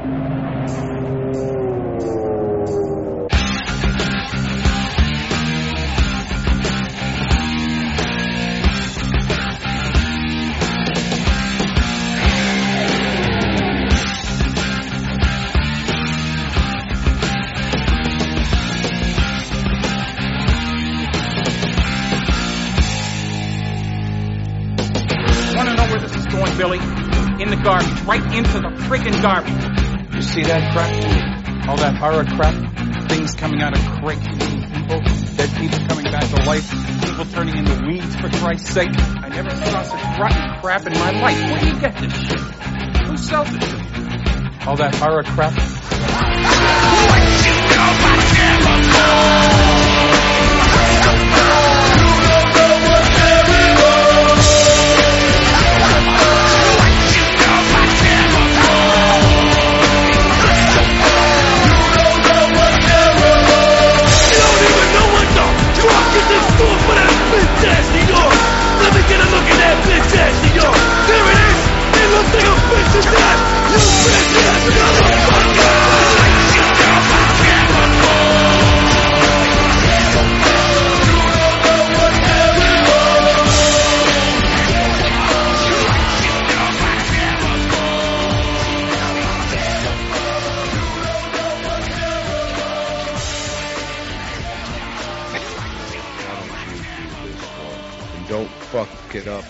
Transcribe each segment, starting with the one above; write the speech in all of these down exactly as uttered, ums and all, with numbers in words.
Billy, in the garbage, right into the friggin' garbage. You see that crap? All that horror crap? Things coming out of crates, people, dead people coming back to life, people turning into weeds, for Christ's sake. I never saw such rotten crap in my life. Where do you get this shit? Who sells it to you? All that horror crap? Let me get a look at that bitch ass, New York. There it is. It looks like a bitch to death. You bitch ass motherfucker. Don't fuck it up.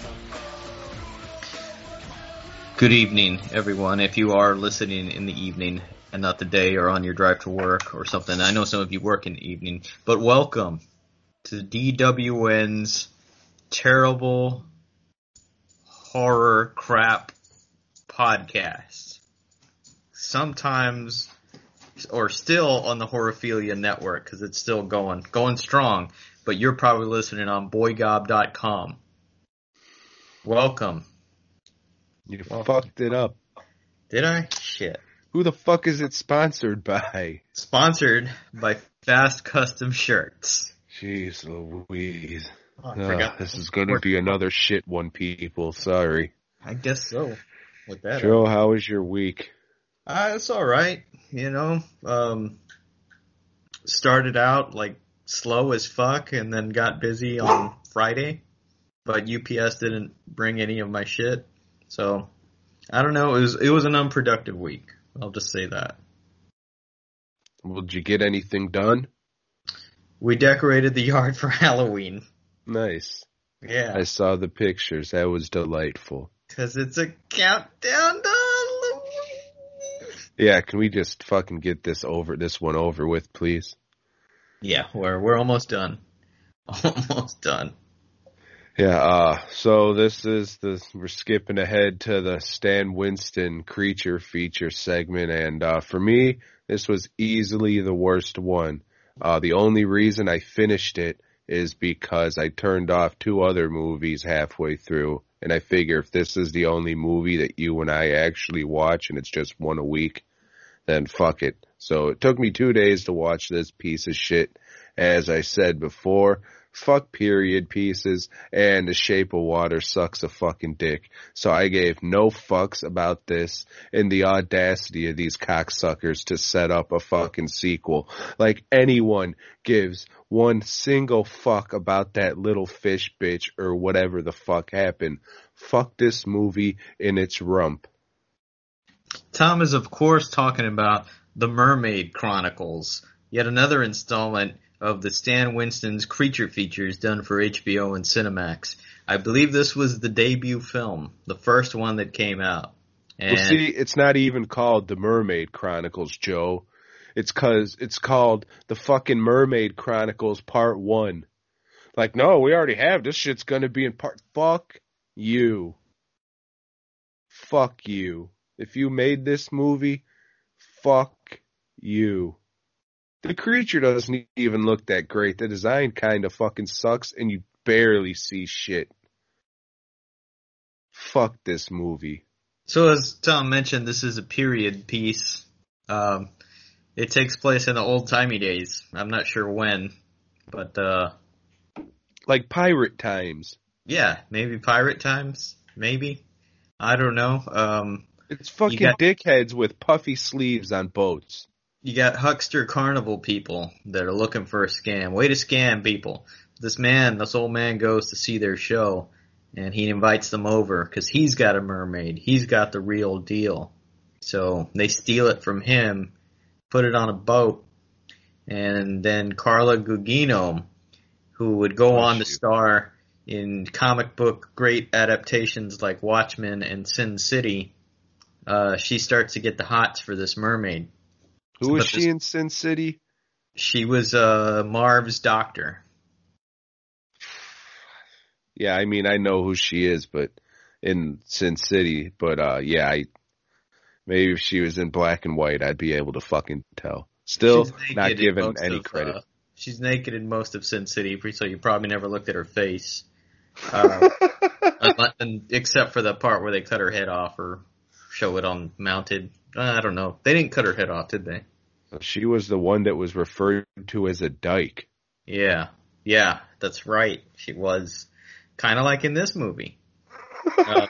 Good evening, everyone. If you are listening in the evening and not the day or on your drive to work or something, I know some of you work in the evening, but welcome to D W N's Terrible Horror Crap Podcast. Sometimes, or still on the Horophilia Network, because it's still going, going strong. But you're probably listening on boy gob dot com. Welcome. You well, fucked it up. Did I? Shit. Who the fuck is it sponsored by? Sponsored by Fast Custom Shirts. Jeez Louise. Oh, I uh, forgot. This is going to be another shit one, people. Sorry. I guess so. With that, Joe, how was your week? Uh, it's all right. You know, um, started out like slow as fuck and then got busy on Friday, but U P S didn't bring any of my shit. So I don't know. It was it was an unproductive week. I'll just say that. Well, did you get anything done? We decorated the yard for Halloween. Nice. Yeah. I saw the pictures. That was delightful. Cause it's a countdown to Halloween. Yeah, can we just fucking get this over, this one over with, please? Yeah, we're we're almost done. Almost done. Yeah, uh, so this is the, we're skipping ahead to the Stan Winston creature feature segment, and uh, for me, this was easily the worst one. Uh, the only reason I finished it is because I turned off two other movies halfway through, and I figure if this is the only movie that you and I actually watch, and it's just one a week, then fuck it. So it took me two days to watch this piece of shit. As I said before, fuck period pieces, and The Shape of Water sucks a fucking dick. So I gave no fucks about this and the audacity of these cocksuckers to set up a fucking sequel. Like anyone gives one single fuck about that little fish bitch or whatever the fuck happened. Fuck this movie in its rump. Tom is, of course, talking about The Mermaid Chronicles, yet another installment of the Stan Winston's creature features done for H B O and Cinemax. I believe this was the debut film, the first one that came out. And well, see, it's not even called The Mermaid Chronicles, Joe. It's cause it's called The fucking Mermaid Chronicles Part One. Like, no, we already have. This shit's gonna be in part. Fuck you. Fuck you. If you made this movie, fuck you. The creature doesn't even look that great. The design kind of fucking sucks, and you barely see shit. Fuck this movie. So as Tom mentioned, this is a period piece. Um, it takes place in the old-timey days. I'm not sure when, but uh, like pirate times. Yeah, maybe pirate times. Maybe. I don't know. Um, It's fucking got- dickheads with puffy sleeves on boats. You got huckster carnival people that are looking for a scam. Way to scam people. This man, this old man goes to see their show, and he invites them over because he's got a mermaid. He's got the real deal. So they steal it from him, put it on a boat, and then Carla Gugino, who would go Oh, on to shoot. star in comic book great adaptations like Watchmen and Sin City, uh, she starts to get the hots for this mermaid. Who was But she this- in Sin City? She was uh, Marv's doctor. Yeah, I mean, I know who she is, but in Sin City, but uh, yeah, I maybe if she was in black and white, I'd be able to fucking tell. Still, She's naked not in given most any of, credit. Uh, she's naked in most of Sin City, so you probably never looked at her face, uh, unless- and- except for the part where they cut her head off or show it on mounted. Uh, I don't know. They didn't cut her head off, did they? She was the one that was referred to as a dyke. Yeah, yeah, that's right. She was kind of like in this movie. Uh,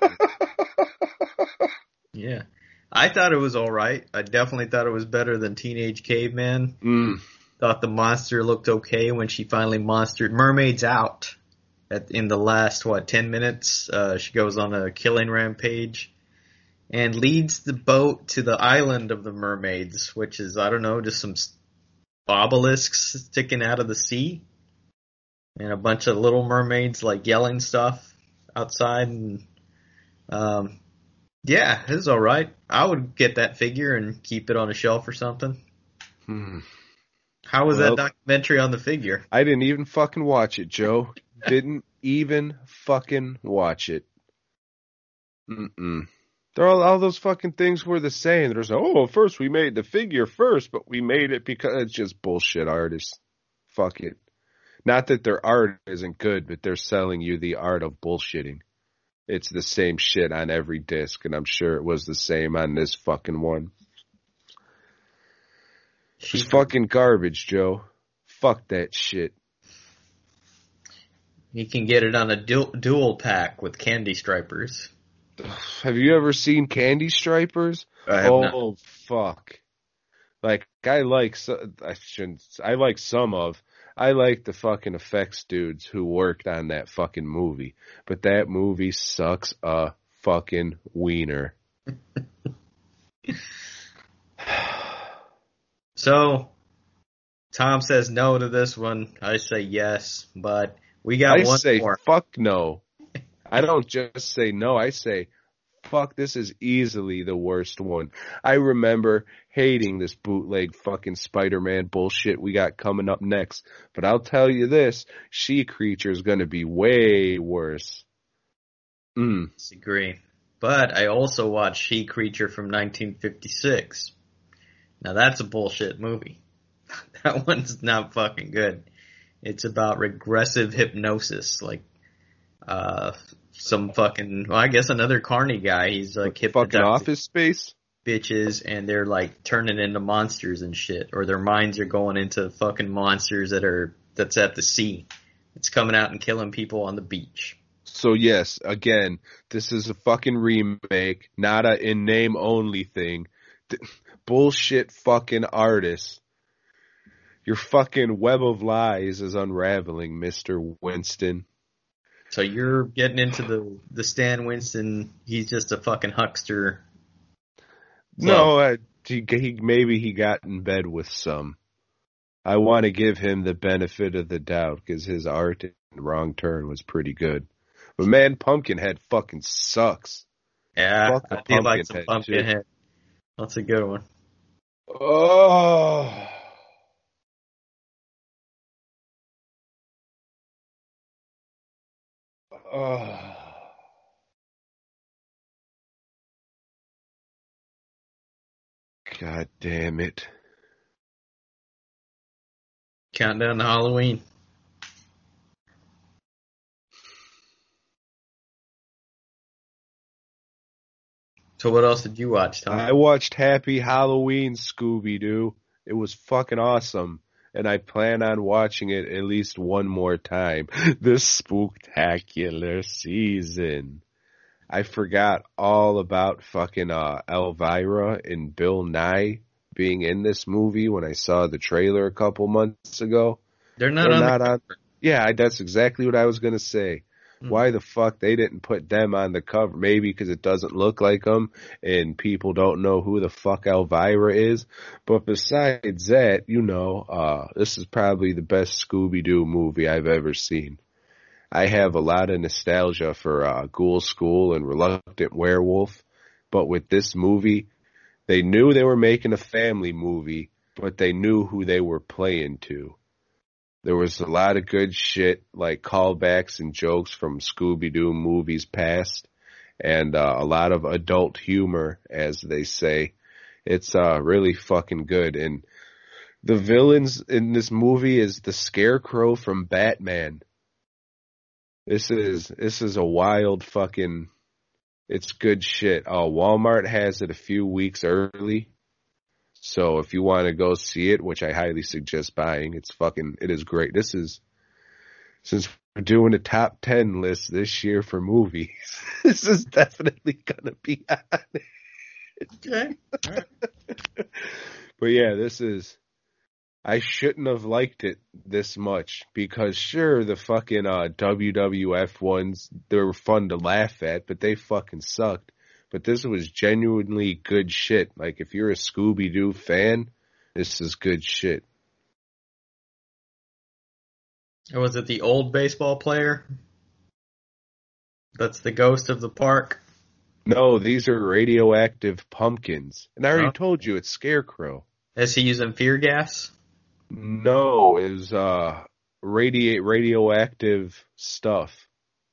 yeah, I thought it was all right. I definitely thought it was better than Teenage Caveman. Mm. Thought the monster looked okay when she finally monstered Mermaid's out. At in the last what ten minutes, uh, she goes on a killing rampage and leads the boat to the island of the mermaids, which is I don't know, just some s- obelisks sticking out of the sea, and a bunch of little mermaids like yelling stuff outside. And um, yeah, it was all right. I would get that figure and keep it on a shelf or something. Hmm. How was Well- that documentary on the figure? I didn't even fucking watch it, Joe. Didn't even fucking watch it. Mm-mm. There are all, all those fucking things were the same. There's, oh, first we made the figure first, but we made it because it's just bullshit artists. Fuck it. Not that their art isn't good, but they're selling you the art of bullshitting. It's the same shit on every disc, and I'm sure it was the same on this fucking one. It's fucking garbage, Joe. Fuck that shit. You can get it on a dual, dual pack with candy stripers. Have you ever seen Candy Stripers? I have oh, not. fuck. Like, I like, so- I shouldn't, I like some of, I like the fucking effects dudes who worked on that fucking movie. But that movie sucks a fucking wiener. So, Tom says no to this one. I say yes, but we got I one say more. fuck no. I don't just say no, I say fuck, this is easily the worst one. I remember hating this bootleg fucking Spider-Man bullshit we got coming up next. But I'll tell you this, She Creature is going to be way worse. Mm. Disagree. But I also watched She Creature from nineteen fifty-six. Now that's a bullshit movie. That one's not fucking good. It's about regressive hypnosis, like uh some fucking, well, I guess another carny guy. He's like Fucking hypnotizing Office Space? bitches, and they're like turning into monsters and shit, or their minds are going into fucking monsters that are that's at the sea. It's coming out and killing people on the beach. So yes, again, this is a fucking remake, not a in name only thing. D- bullshit fucking artists. Your fucking web of lies is unraveling, Mister Winston. So you're getting into the the Stan Winston. He's just a fucking huckster. No, I, he, he maybe he got in bed with some. I want to give him the benefit of the doubt because his art in Wrong Turn was pretty good. But man, Pumpkinhead fucking sucks. Yeah, Fuck the I feel like some Pumpkinhead, too. Pumpkinhead. That's a good one. Oh. Oh. God damn it. Countdown to Halloween. So what else did you watch, Tom? I watched Happy Halloween, Scooby-Doo. It was fucking awesome. And I plan on watching it at least one more time this spooktacular season. I forgot all about fucking uh, Elvira and Bill Nye being in this movie when I saw the trailer a couple months ago. They're not They're on not the on. Yeah, that's exactly what I was gonna say. Mm. Why the fuck they didn't put them on the cover? Maybe because it doesn't look like them, and people don't know who the fuck Elvira is. But besides that, you know, uh, this is probably the best Scooby-Doo movie I've ever seen. I have a lot of nostalgia for uh, Ghoul School and Reluctant Werewolf, but with this movie, they knew they were making a family movie, but they knew who they were playing to. There was a lot of good shit, like callbacks and jokes from Scooby-Doo movies past, and uh, a lot of adult humor, as they say. It's uh, really fucking good. And the villains in this movie is the Scarecrow from Batman. This is this is a wild fucking. It's good shit. Uh, Walmart has it a few weeks early. So if you want to go see it, which I highly suggest buying, it's fucking, it is great. This is, since we're doing a top ten list this year for movies, this is definitely gonna be on it. Okay. But yeah, this is, I shouldn't have liked it this much because sure, the fucking uh, W W F ones, they were fun to laugh at, but they fucking sucked. But this was genuinely good shit. Like, if you're a Scooby-Doo fan, this is good shit. Or was it the old baseball player? That's the ghost of the park? No, these are radioactive pumpkins. And I already Oh. told you, it's Scarecrow. Is he using fear gas? No, it was uh, radiate radioactive stuff.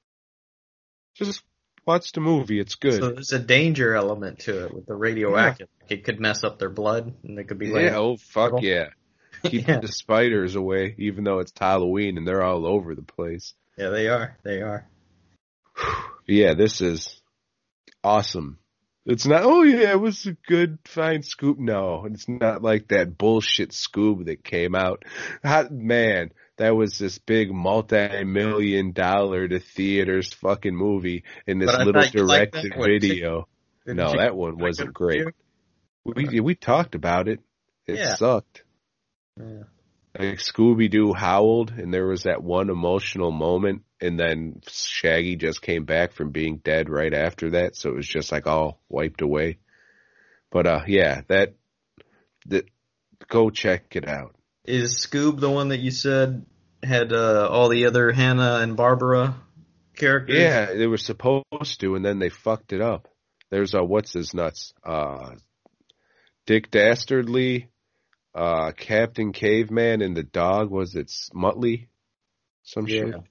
Just watch the movie. It's good. So there's a danger element to it with the radioactive. Like it could mess up their blood, and they could be like, yeah, oh, fuck little. yeah. Keep Yeah. the spiders away, even though it's Halloween and they're all over the place. Yeah, they are. They are. Yeah, this is awesome. It's not, oh yeah, it was a good, fine Scoob. No, it's not like that bullshit Scoob that came out. Hot, man, that was this big multi-million dollar to theaters fucking movie in this But I little thought you liked directed that one, video. Didn't No, you- that one wasn't great. We we talked about it. It Yeah. sucked. Yeah. Like Scooby-Doo howled, and there was that one emotional moment, and then Shaggy just came back from being dead right after that, so it was just like all wiped away. But uh, yeah, that that go check it out. Is Scoob the one that you said had uh, all the other Hannah and Barbara characters? Yeah, they were supposed to, and then they fucked it up. There's a what's his nuts, uh, Dick Dastardly. Uh, Captain Caveman and the dog, was it Muttley? Some Yeah. shit.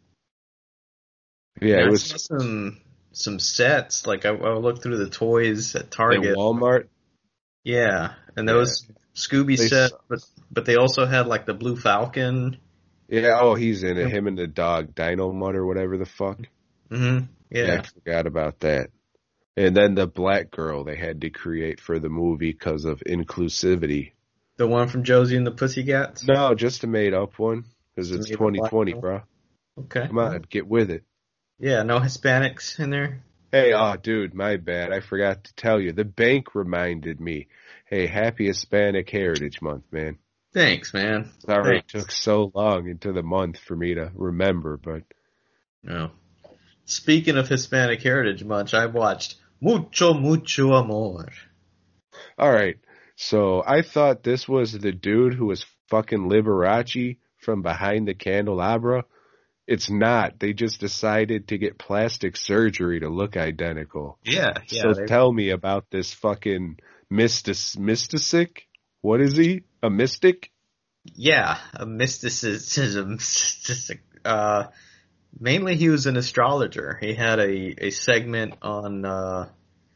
Yeah, I it was saw some some sets. Like I, I looked through the toys at at Target. Walmart. Yeah, and there was Scooby They set, s- but but they also had like the Blue Falcon. Yeah, oh, he's in it. Him and the dog, Dino Mutt or whatever the fuck. Mm-hmm. Yeah, Yeah. I forgot about that. And then the black girl they had to create for the movie because of inclusivity. The one from Josie and the Pussycats. No, just a made up one because Just it's made up twenty twenty, black bro. Okay. Come on, get with it. Yeah, no Hispanics in there. Hey, oh, dude, my bad. I forgot to tell you. The bank reminded me. Hey, happy Hispanic Heritage Month, man. Thanks, man. Sorry Thanks. it took so long into the month for me to remember, but No. Speaking of Hispanic Heritage Month, I watched Mucho Mucho Amor. all right. So I thought this was the dude who was fucking Liberace from Behind the Candelabra. It's not. They just decided to get plastic surgery to look identical. Yeah, yeah. so they- tell me about this fucking mystic, mystic? What is he? A mystic? Yeah, a mysticism. Uh, mainly, he was an astrologer. He had a, a segment on uh,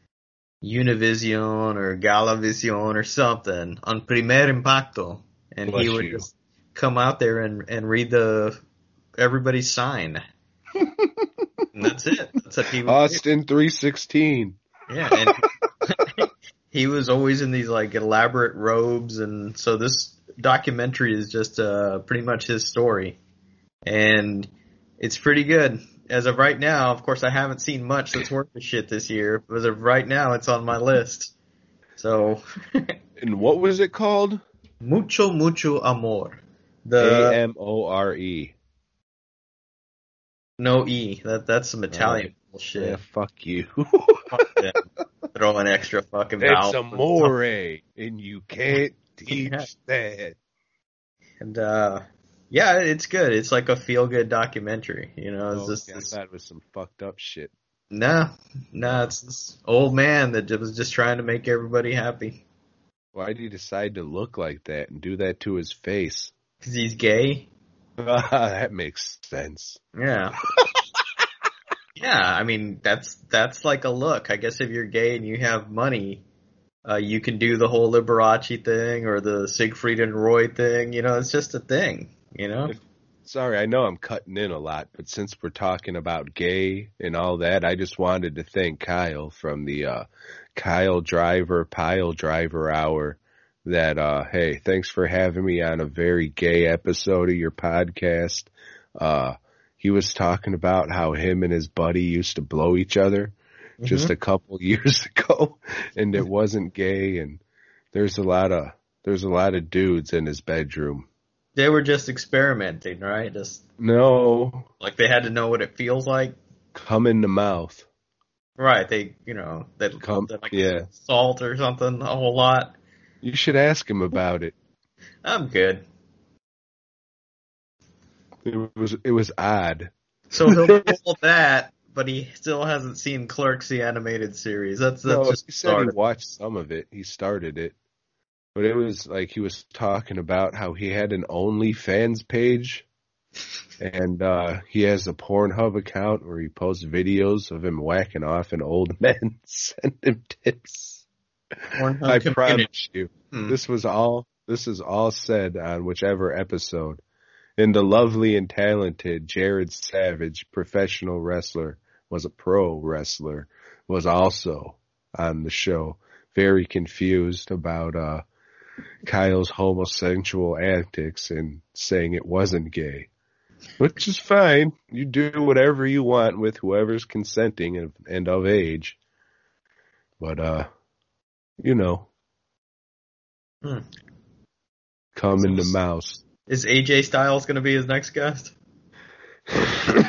Univision or Galavision or something on Primer Impacto, and Bless he would you. just come out there and, and read the everybody's sign. And that's it. That's what he would do. Austin three sixteen. Yeah, and he was always in these like elaborate robes, and so this documentary is just uh pretty much his story, and it's pretty good. as of right now, of course, I haven't seen much that's worth the shit this year. But as of right now, it's on my list. So, And what was it called? Mucho Mucho Amor. A The M O R E. no E. That that's some Italian Yeah, bullshit. fuck you. Fuck them. Throw an extra fucking vowel. It's amore, and you can't teach Yeah. that. And uh, yeah, it's good. It's like a feel good documentary. You know, it's Oh, just okay, I this, thought it was some fucked up shit. nah, nah. It's this old man that was just trying to make everybody happy Why did he decide to look like that and do that to his face? because he's gay. That makes sense. Yeah. Yeah, I mean that's that's like a look. I guess if you're gay and you have money, uh, you can do the whole Liberace thing or the Siegfried and Roy thing. You know, it's just a thing. You know. Sorry, I know I'm cutting in a lot, but since we're talking about gay and all that, I just wanted to thank Kyle from the uh, Kyle Driver Pile Driver Hour. That uh, hey, thanks for having me on a very gay episode of your podcast. Uh, he was talking about how him and his buddy used to blow each other just Mhm. a couple years ago, and it wasn't gay. And there's a lot of there's a lot of dudes in his bedroom. They were just experimenting, right? Just No, like they had to know what it feels like. come in the mouth. Right. They, you know, they Come- like yeah. salt or something a whole lot. You should ask him about it. I'm good. It was it was odd. So he'll do all that, but he still hasn't seen Clerks the animated series. That's that's No, just he said he started. watched some of it. He started it. But it was like he was talking about how he had an OnlyFans page, and uh, he has a Pornhub account where he posts videos of him whacking off, and old men send him tips. Pornhub I community. promise you, Hmm. this was all this is all said on whichever episode. And the lovely and talented Jared Savage, professional wrestler, was a pro wrestler, was also on the show, very confused about uh, Kyle's homosexual antics and saying it wasn't gay. Which is fine. You do whatever you want with whoever's consenting and, and of age. But, uh, you know, Hmm. come in the mouse. Is A J Styles going to be his next guest? The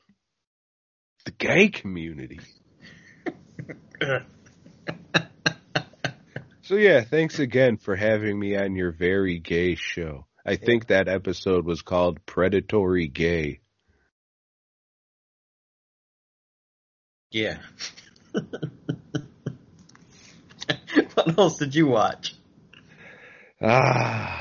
gay community. So yeah, thanks again for having me on your very gay show. I think that episode was called Predatory Gay. Yeah. What else did you watch? Ah.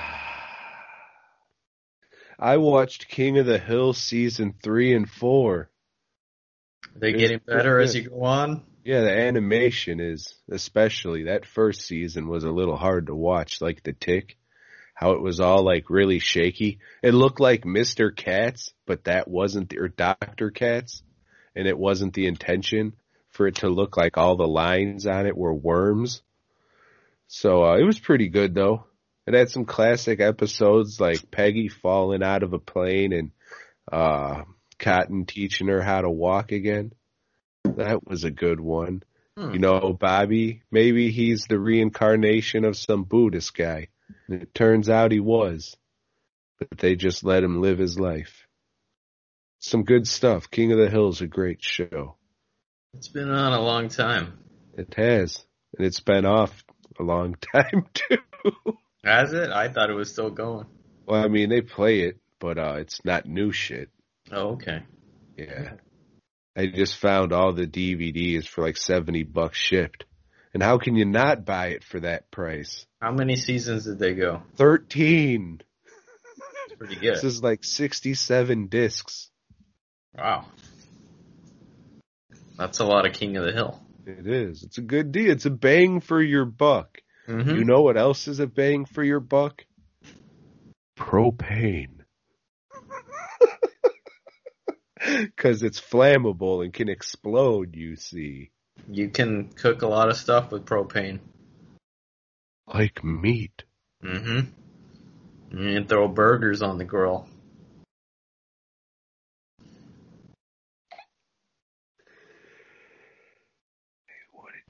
I watched King of the Hill season three and four. Are they It's getting better pretty as good. you go on? Yeah, the animation is, especially that first season was a little hard to watch, like the Tick. How it was all like really shaky. It looked like Mister Katz, but that wasn't the, or Doctor Katz, and it wasn't the intention for it to look like all the lines on it were worms. So uh, it was pretty good though. It had some classic episodes like Peggy falling out of a plane and uh, Cotton teaching her how to walk again. That was a good one. Hmm. You know, Bobby, maybe he's the reincarnation of some Buddhist guy. And it turns out he was. But they just let him live his life. Some good stuff. King of the Hill is a great show. It's been on a long time. It has. And it's been off a long time, too. Has it? I thought it was still going. Well, I mean, they play it, but uh, it's not new shit. Oh, okay. Yeah. I just found all the D V Ds for like seventy bucks shipped. And how can you not buy it for that price? How many seasons did they go? thirteen. It's pretty good. This is like sixty-seven discs. Wow. That's a lot of King of the Hill. It is. It's a good deal. It's a bang for your buck. Mm-hmm. You know what else is a bang for your buck? Propane. Because it's flammable and can explode, you see. You can cook a lot of stuff with propane. Like meat. Mm-hmm. You can throw burgers on the grill.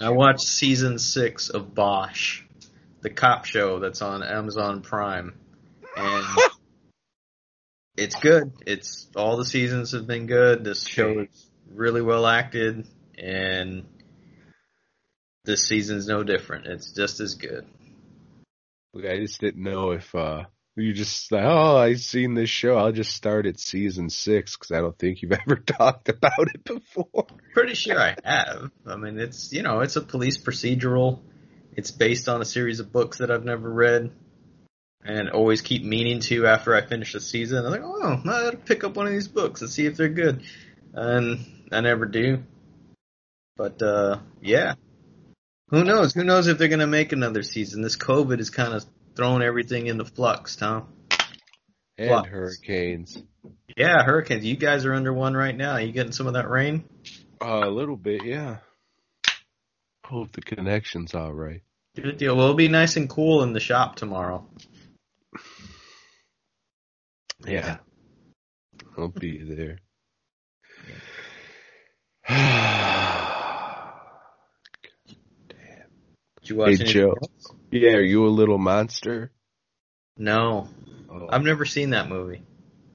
I watched season six of Bosch, the cop show that's on Amazon Prime, and it's good. It's all the seasons have been good. This show is really well acted, and this season's no different. It's just as good. I just didn't know if uh, you just like, oh, I've seen this show. I'll just start at season six because I don't think you've ever talked about it before. Pretty sure I have. I mean, it's, you know, it's a police procedural. It's based on a series of books that I've never read and always keep meaning to after I finish a season. I'm like, oh, I gotta pick up one of these books and see if they're good. And I never do. But, uh, yeah. Who knows? Who knows if they're going to make another season? This COVID is kind of throwing everything into flux, Tom. And Flux. hurricanes. Yeah, hurricanes. You guys are under one right now. Are you getting some of that rain? Uh, a little bit, yeah. Hope the connection's all right. Good deal. Well, it'll be nice and cool in the shop tomorrow. Yeah. I'll be there. Did you watch Hey, anything Joe. else? Yeah, are you a little monster? No. Oh. I've never seen that movie.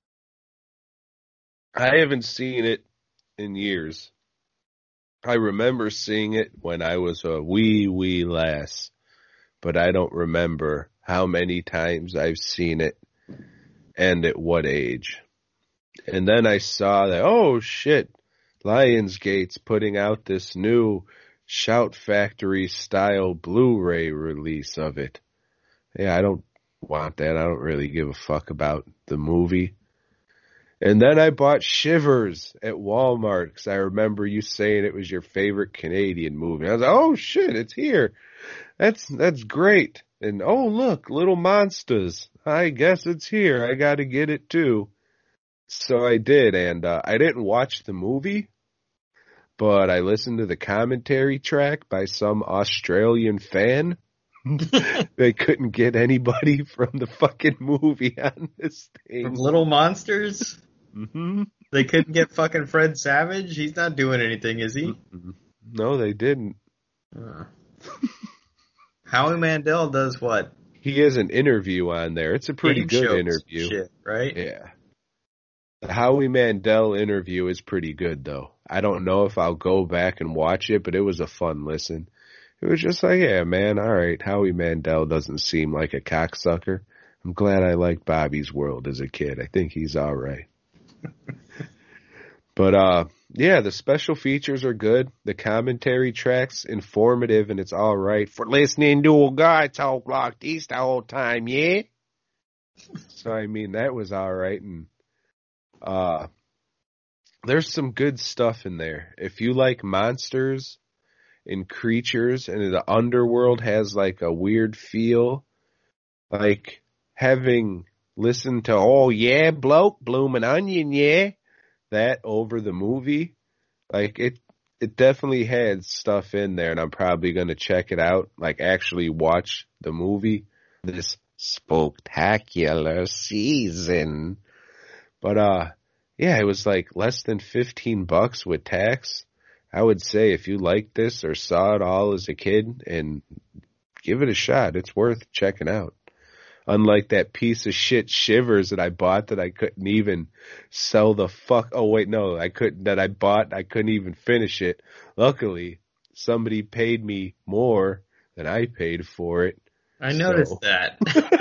I haven't seen it in years. I remember seeing it when I was a wee, wee lass, but I don't remember how many times I've seen it and at what age. And then I saw that, oh shit, Lionsgate's putting out this new Shout Factory style Blu-ray release of it. Yeah, I don't want that. I don't really give a fuck about the movie. And then I bought Shivers at Walmart because I remember you saying it was your favorite Canadian movie. I was like, oh shit, it's here. That's that's great. And oh look, Little Monsters. I guess it's here. I got to get it too. So I did, and uh, I didn't watch the movie, but I listened to the commentary track by some Australian fan. They couldn't get anybody from the fucking movie on this thing. From Little Monsters? Mm-hmm. They couldn't get fucking Fred Savage? He's not doing anything, is he? No, they didn't. Uh. Howie Mandel does what? He has an interview on there. It's a pretty Game good shows interview. Shit, right? Yeah. The Howie Mandel interview is pretty good, though. I don't know if I'll go back and watch it, but it was a fun listen. It was just like, yeah, man, all right, Howie Mandel doesn't seem like a cocksucker. I'm glad I liked Bobby's World as a kid. I think he's all right. But, uh, yeah, the special features are good. The commentary track's informative, and it's all right for listening to a guy talk like this the whole time, yeah? So, I mean, that was all right, and uh, there's some good stuff in there. If you like monsters and creatures, and the underworld has, like, a weird feel, like having listened to, oh, yeah, bloke, bloomin' onion, yeah, that over the movie, like it it definitely had stuff in there, and I'm probably going to check it out, like actually watch the movie this spectacular season. But uh yeah, it was like less than fifteen bucks with tax. I would say if you liked this or saw it all as a kid, and give it a shot, it's worth checking out. Unlike that piece of shit Shivers that I bought that I couldn't even sell the fuck. Oh wait, no, I couldn't. That I bought, I couldn't even finish it. Luckily, somebody paid me more than I paid for it. I noticed so. that.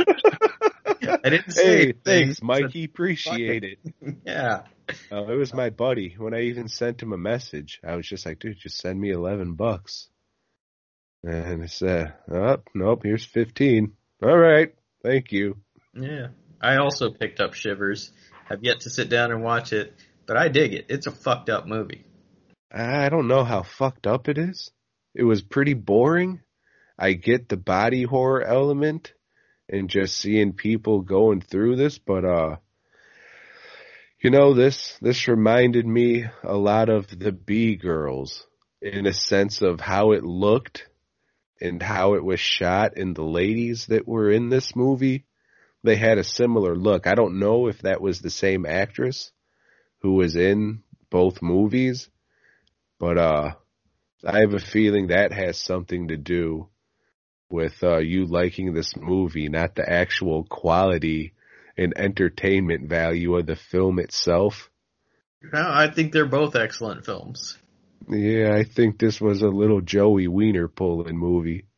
I didn't say hey, thanks, Mikey. Appreciate it. Yeah. Uh, it was my buddy. When I even sent him a message, I was just like, dude, just send me eleven bucks. And I said, oh, nope, here's fifteen. All right. Thank you. Yeah. I also picked up Shivers. I've yet to sit down and watch it, but I dig it. It's a fucked up movie. I don't know how fucked up it is. It was pretty boring. I get the body horror element and just seeing people going through this, but uh you know, this this reminded me a lot of the B-Girls in a sense of how it looked and how it was shot, and the ladies that were in this movie, they had a similar look. I don't know if that was the same actress who was in both movies, but uh, I have a feeling that has something to do with uh, you liking this movie, not the actual quality and entertainment value of the film itself. No, I think they're both excellent films. Yeah, I think this was a little Joey Wiener pulling movie.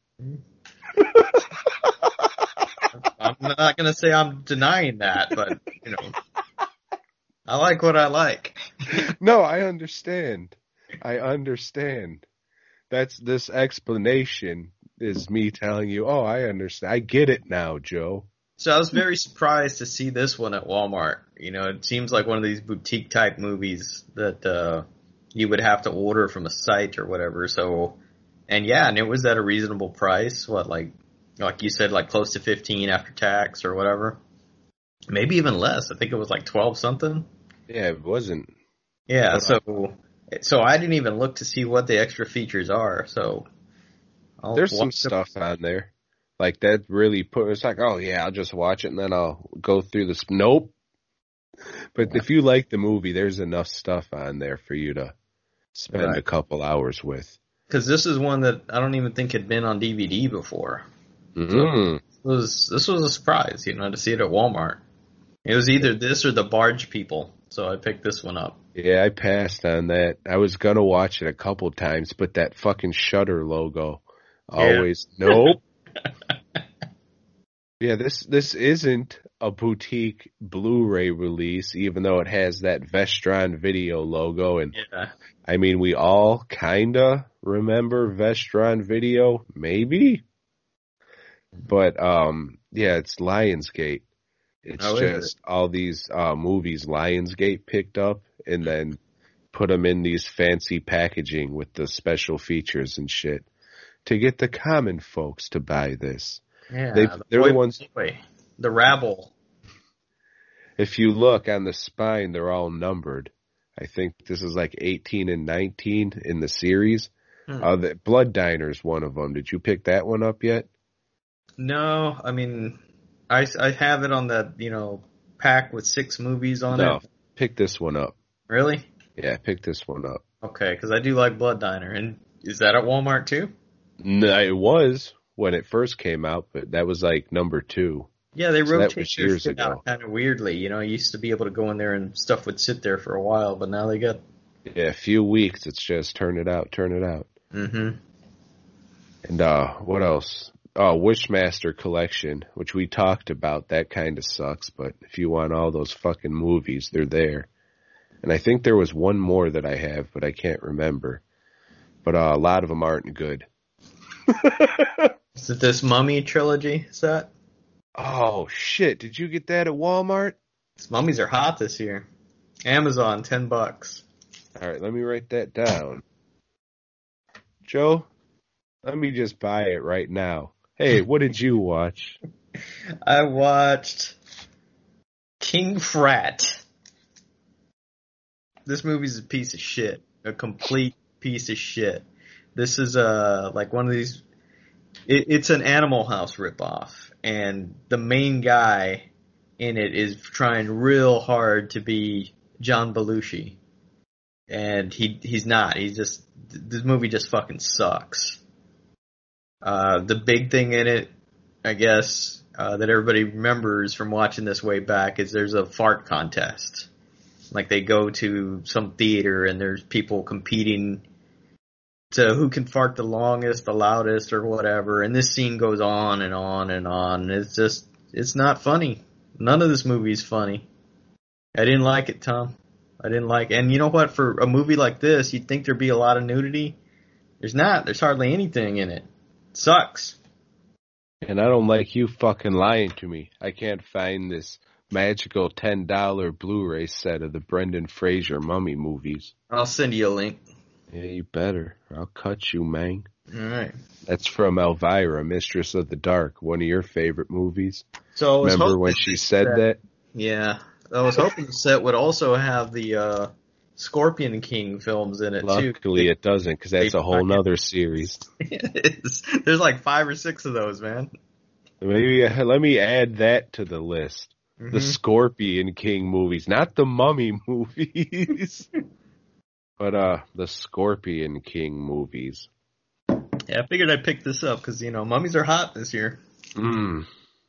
I'm not going to say I'm denying that, but, you know, I like what I like. No, I understand. I understand. That's this explanation is me telling you, oh, I understand. I get it now, Joe. So I was very surprised to see this one at Walmart. You know, it seems like one of these boutique type movies that uh, you would have to order from a site or whatever. So, and yeah, and it was at a reasonable price. What, like, like you said, like close to fifteen after tax or whatever. Maybe even less. I think it was like twelve something. Yeah, it wasn't. Yeah. So, so I didn't even look to see what the extra features are. So I'll there's some stuff on there. Like, that really put, it's like, oh, yeah, I'll just watch it and then I'll go through this. Nope. But if you like the movie, there's enough stuff on there for you to spend right. a couple hours with. Because this is one that I don't even think had been on D V D before. Mm-hmm. So this was, this was a surprise, you know, to see it at Walmart. It was either this or The Barge People, so I picked this one up. Yeah, I passed on that. I was going to watch it a couple times, but that fucking Shudder logo always, yeah. Nope. Yeah, this this isn't a boutique Blu-ray release, even though it has that Vestron Video logo. And yeah. I mean, we all kinda remember Vestron Video, maybe. But um, yeah, it's Lionsgate. It's oh, just it? all these uh, movies Lionsgate picked up and then put them in these fancy packaging with the special features and shit to get the common folks to buy this. Yeah, they, the they're boy, the ones. Boy, the rabble. If you look on the spine, they're all numbered. I think this is like eighteen and nineteen in the series. Hmm. Uh, the Blood Diner's one of them. Did you pick that one up yet? No, I mean, I, I have it on the, you know, pack with six movies on no, it. No, pick this one up. Really? Yeah, pick this one up. Okay, because I do like Blood Diner. And is that at Walmart too? No, it was when it first came out, but that was like number two. Yeah, they so rotate their years shit ago. out kind of weirdly. You know, you used to be able to go in there and stuff would sit there for a while, but now they got... Yeah, a few weeks, it's just turn it out, turn it out. Mm-hmm. And uh, what else? Oh, Wishmaster Collection, which we talked about. That kind of sucks, but if you want all those fucking movies, they're there. And I think there was one more that I have, but I can't remember. But uh, a lot of them aren't good. Is it this Mummy trilogy set? Oh, shit. Did you get that at Walmart? These mummies are hot this year. Amazon, ten bucks. All right, let me write that down. Joe, let me just buy it right now. Hey, what did you watch? I watched King Frat. This movie's a piece of shit. A complete piece of shit. This is uh like one of these... It, it's an Animal House ripoff. And the main guy in it is trying real hard to be John Belushi. And he he's not. He's just... This movie just fucking sucks. Uh, the big thing in it, I guess, uh, that everybody remembers from watching this way back is there's a fart contest. Like they go to some theater and there's people competing to who can fart the longest, the loudest, or whatever. And this scene goes on and on and on. It's just, it's not funny. None of this movie is funny. I didn't like it, Tom. I didn't like it. And you know what? For a movie like this, you'd think there'd be a lot of nudity. There's not. There's hardly anything in it. It sucks. And I don't like you fucking lying to me. I can't find this magical ten dollar Blu-ray set of the Brendan Fraser Mummy movies. I'll send you a link. Yeah, you better. I'll cut you, man. All right. That's from Elvira, Mistress of the Dark, one of your favorite movies. So I was Remember when she said that? that? Yeah. I was hoping the set would also have the uh, Scorpion King films in it, Luckily, too. Luckily it doesn't, because that's a whole nother series. It is. There's like five or six of those, man. Maybe uh, let me add that to the list. Mm-hmm. The Scorpion King movies, not the Mummy movies. But uh, the Scorpion King movies. Yeah, I figured I'd pick this up because, you know, mummies are hot this year. Mm.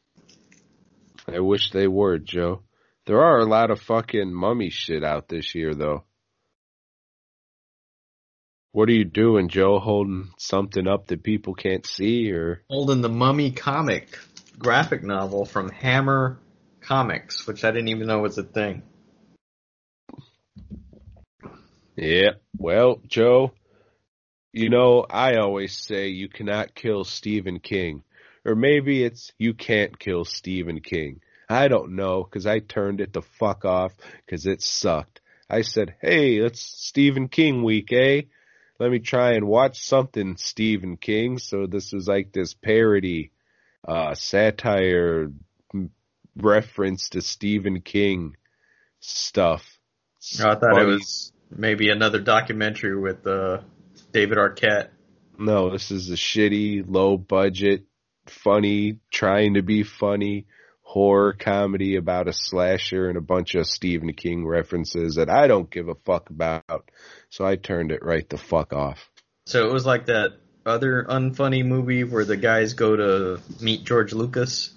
I wish they were, Joe. There are a lot of fucking mummy shit out this year, though. What are you doing, Joe? Holding something up that people can't see, or Holding the Mummy comic graphic novel from Hammer Comics, which I didn't even know was a thing. yeah. Well, Joe, you know I always say you cannot kill Stephen King, or maybe it's you can't kill Stephen King. I don't know, because I turned it the fuck off because it sucked. I said, "Hey, it's Stephen King week, eh? Let me try and watch something Stephen King." So this was like this parody, uh, satire m- reference to Stephen King stuff. Oh, I thought Funny. it was maybe another documentary with uh, David Arquette. No, this is a shitty, low budget, funny, trying to be funny horror comedy about a slasher and a bunch of Stephen King references that I don't give a fuck about. So I turned it right the fuck off. So it was like that other unfunny movie where the guys go to meet George Lucas.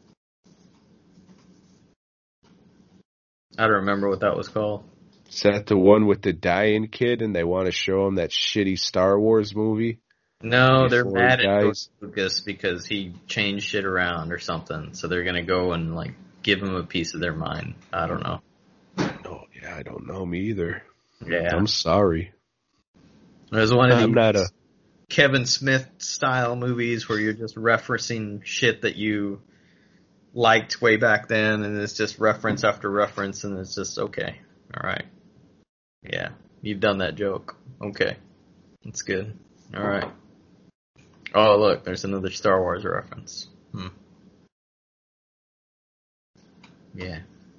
I don't remember what that was called. Is that the one with the dying kid and they want to show him that shitty Star Wars movie? No, they're Before mad he at George dies? Lucas because he changed shit around or something. So they're gonna go and like give him a piece of their mind. I don't know. No, yeah, I don't know me either. Yeah, I'm sorry. there's one of I'm these not a... Kevin Smith style movies where you're just referencing shit that you liked way back then, and it's just reference after reference, and it's just okay. All right, yeah, you've done that joke. Okay, that's good. All right. Oh, look, there's another Star Wars reference. Hmm. Yeah.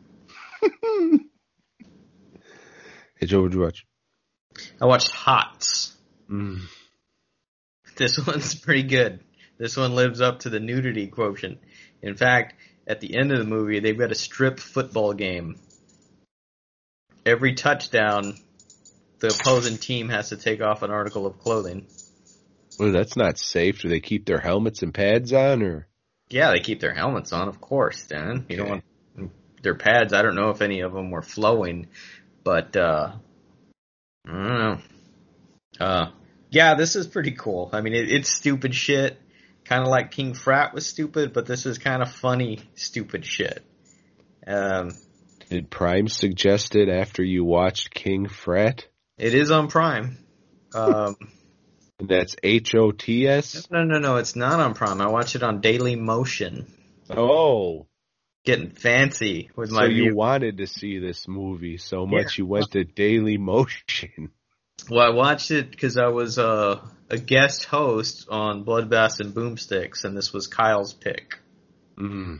Hey, Joe, what'd you watch? I watched Hots. Mm. This one's pretty good. This one lives up to the nudity quotient. In fact, at the end of the movie, they've got a strip football game. Every touchdown, the opposing team has to take off an article of clothing. Well, that's not safe. Do they keep their helmets and pads on, or? Yeah, they keep their helmets on, of course, Dan. You don't Okay. want their pads. I don't know if any of them were flowing, but, uh, I don't know. Uh, yeah, this is pretty cool. I mean, it, it's stupid shit. Kind of like King Frat was stupid, but this is kind of funny, stupid shit. Um, Did Prime suggest it after you watched King Frat? it is on Prime. Um, And that's H O T S? no, no, no, it's not on Prime. I watch it on Daily Motion. Oh. Getting fancy with So my you view. wanted to see this movie so Yeah. much you went to Daily Motion. Well, I watched it because I was uh, a guest host on Bloodbaths and Boomsticks, and this was Kyle's pick. Mm.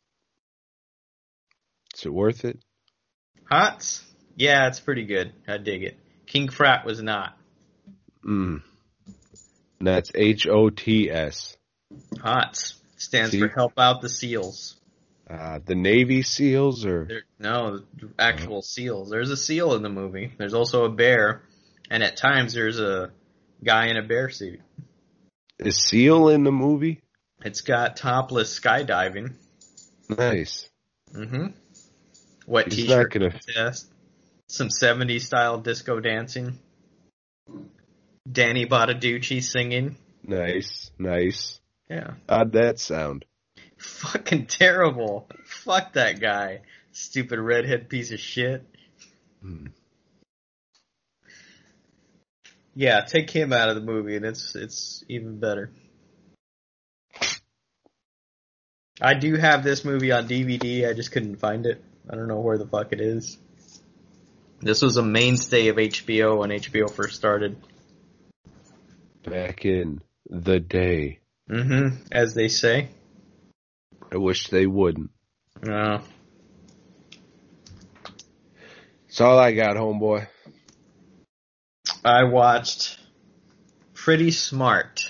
Is it worth it? Hots? Yeah, it's pretty good. I dig it. King Frat was not. Mm. And that's H O T S. Hots stands See? for Help Out the Seals. Uh, the Navy SEALs, or? There, no, actual seals. There's a seal in the movie. There's also a bear, and at times there's a guy in a bear suit. Is SEAL in the movie? It's got topless skydiving. Nice. Mm-hmm. Wet He's t-shirt not gonna- contest. Some seventies style disco dancing. Danny Bottaducci singing. Nice. Nice. Yeah. How'd that sound? Fucking terrible. Fuck that guy. Stupid redhead piece of shit. Hmm. Yeah, take him out of the movie and it's it's even better. I do have this movie on D V D, I just couldn't find it. I don't know where the fuck it is. This was a mainstay of H B O when H B O first started. Back in the day. Mm-hmm, as they say. I wish they wouldn't. Uh, That's all I got, homeboy. I watched Pretty Smart.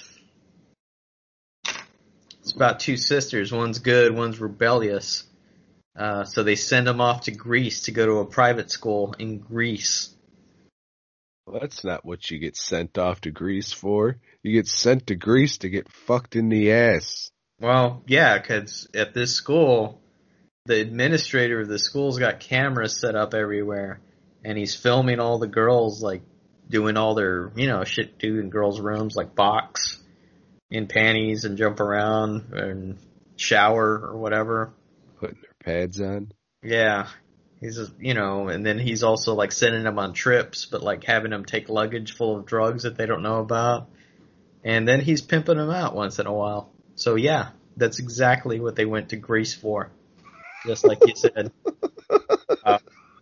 It's about two sisters. One's good, one's rebellious. Uh, so they send them off to Greece to go to a private school in Greece. Well, that's not what you get sent off to Greece for. You get sent to Greece to get fucked in the ass. Well, yeah, because at this school, the administrator of the school's got cameras set up everywhere, and he's filming all the girls, like, doing all their, you know, shit do in girls' rooms, like box in panties and jump around and shower or whatever. Putting their pads on. Yeah. He's, a, you know, and then he's also, like, sending them on trips, but, like, having them take luggage full of drugs that they don't know about. And then he's pimping them out once in a while. So, yeah, that's exactly what they went to Greece for. Just like you said. Uh,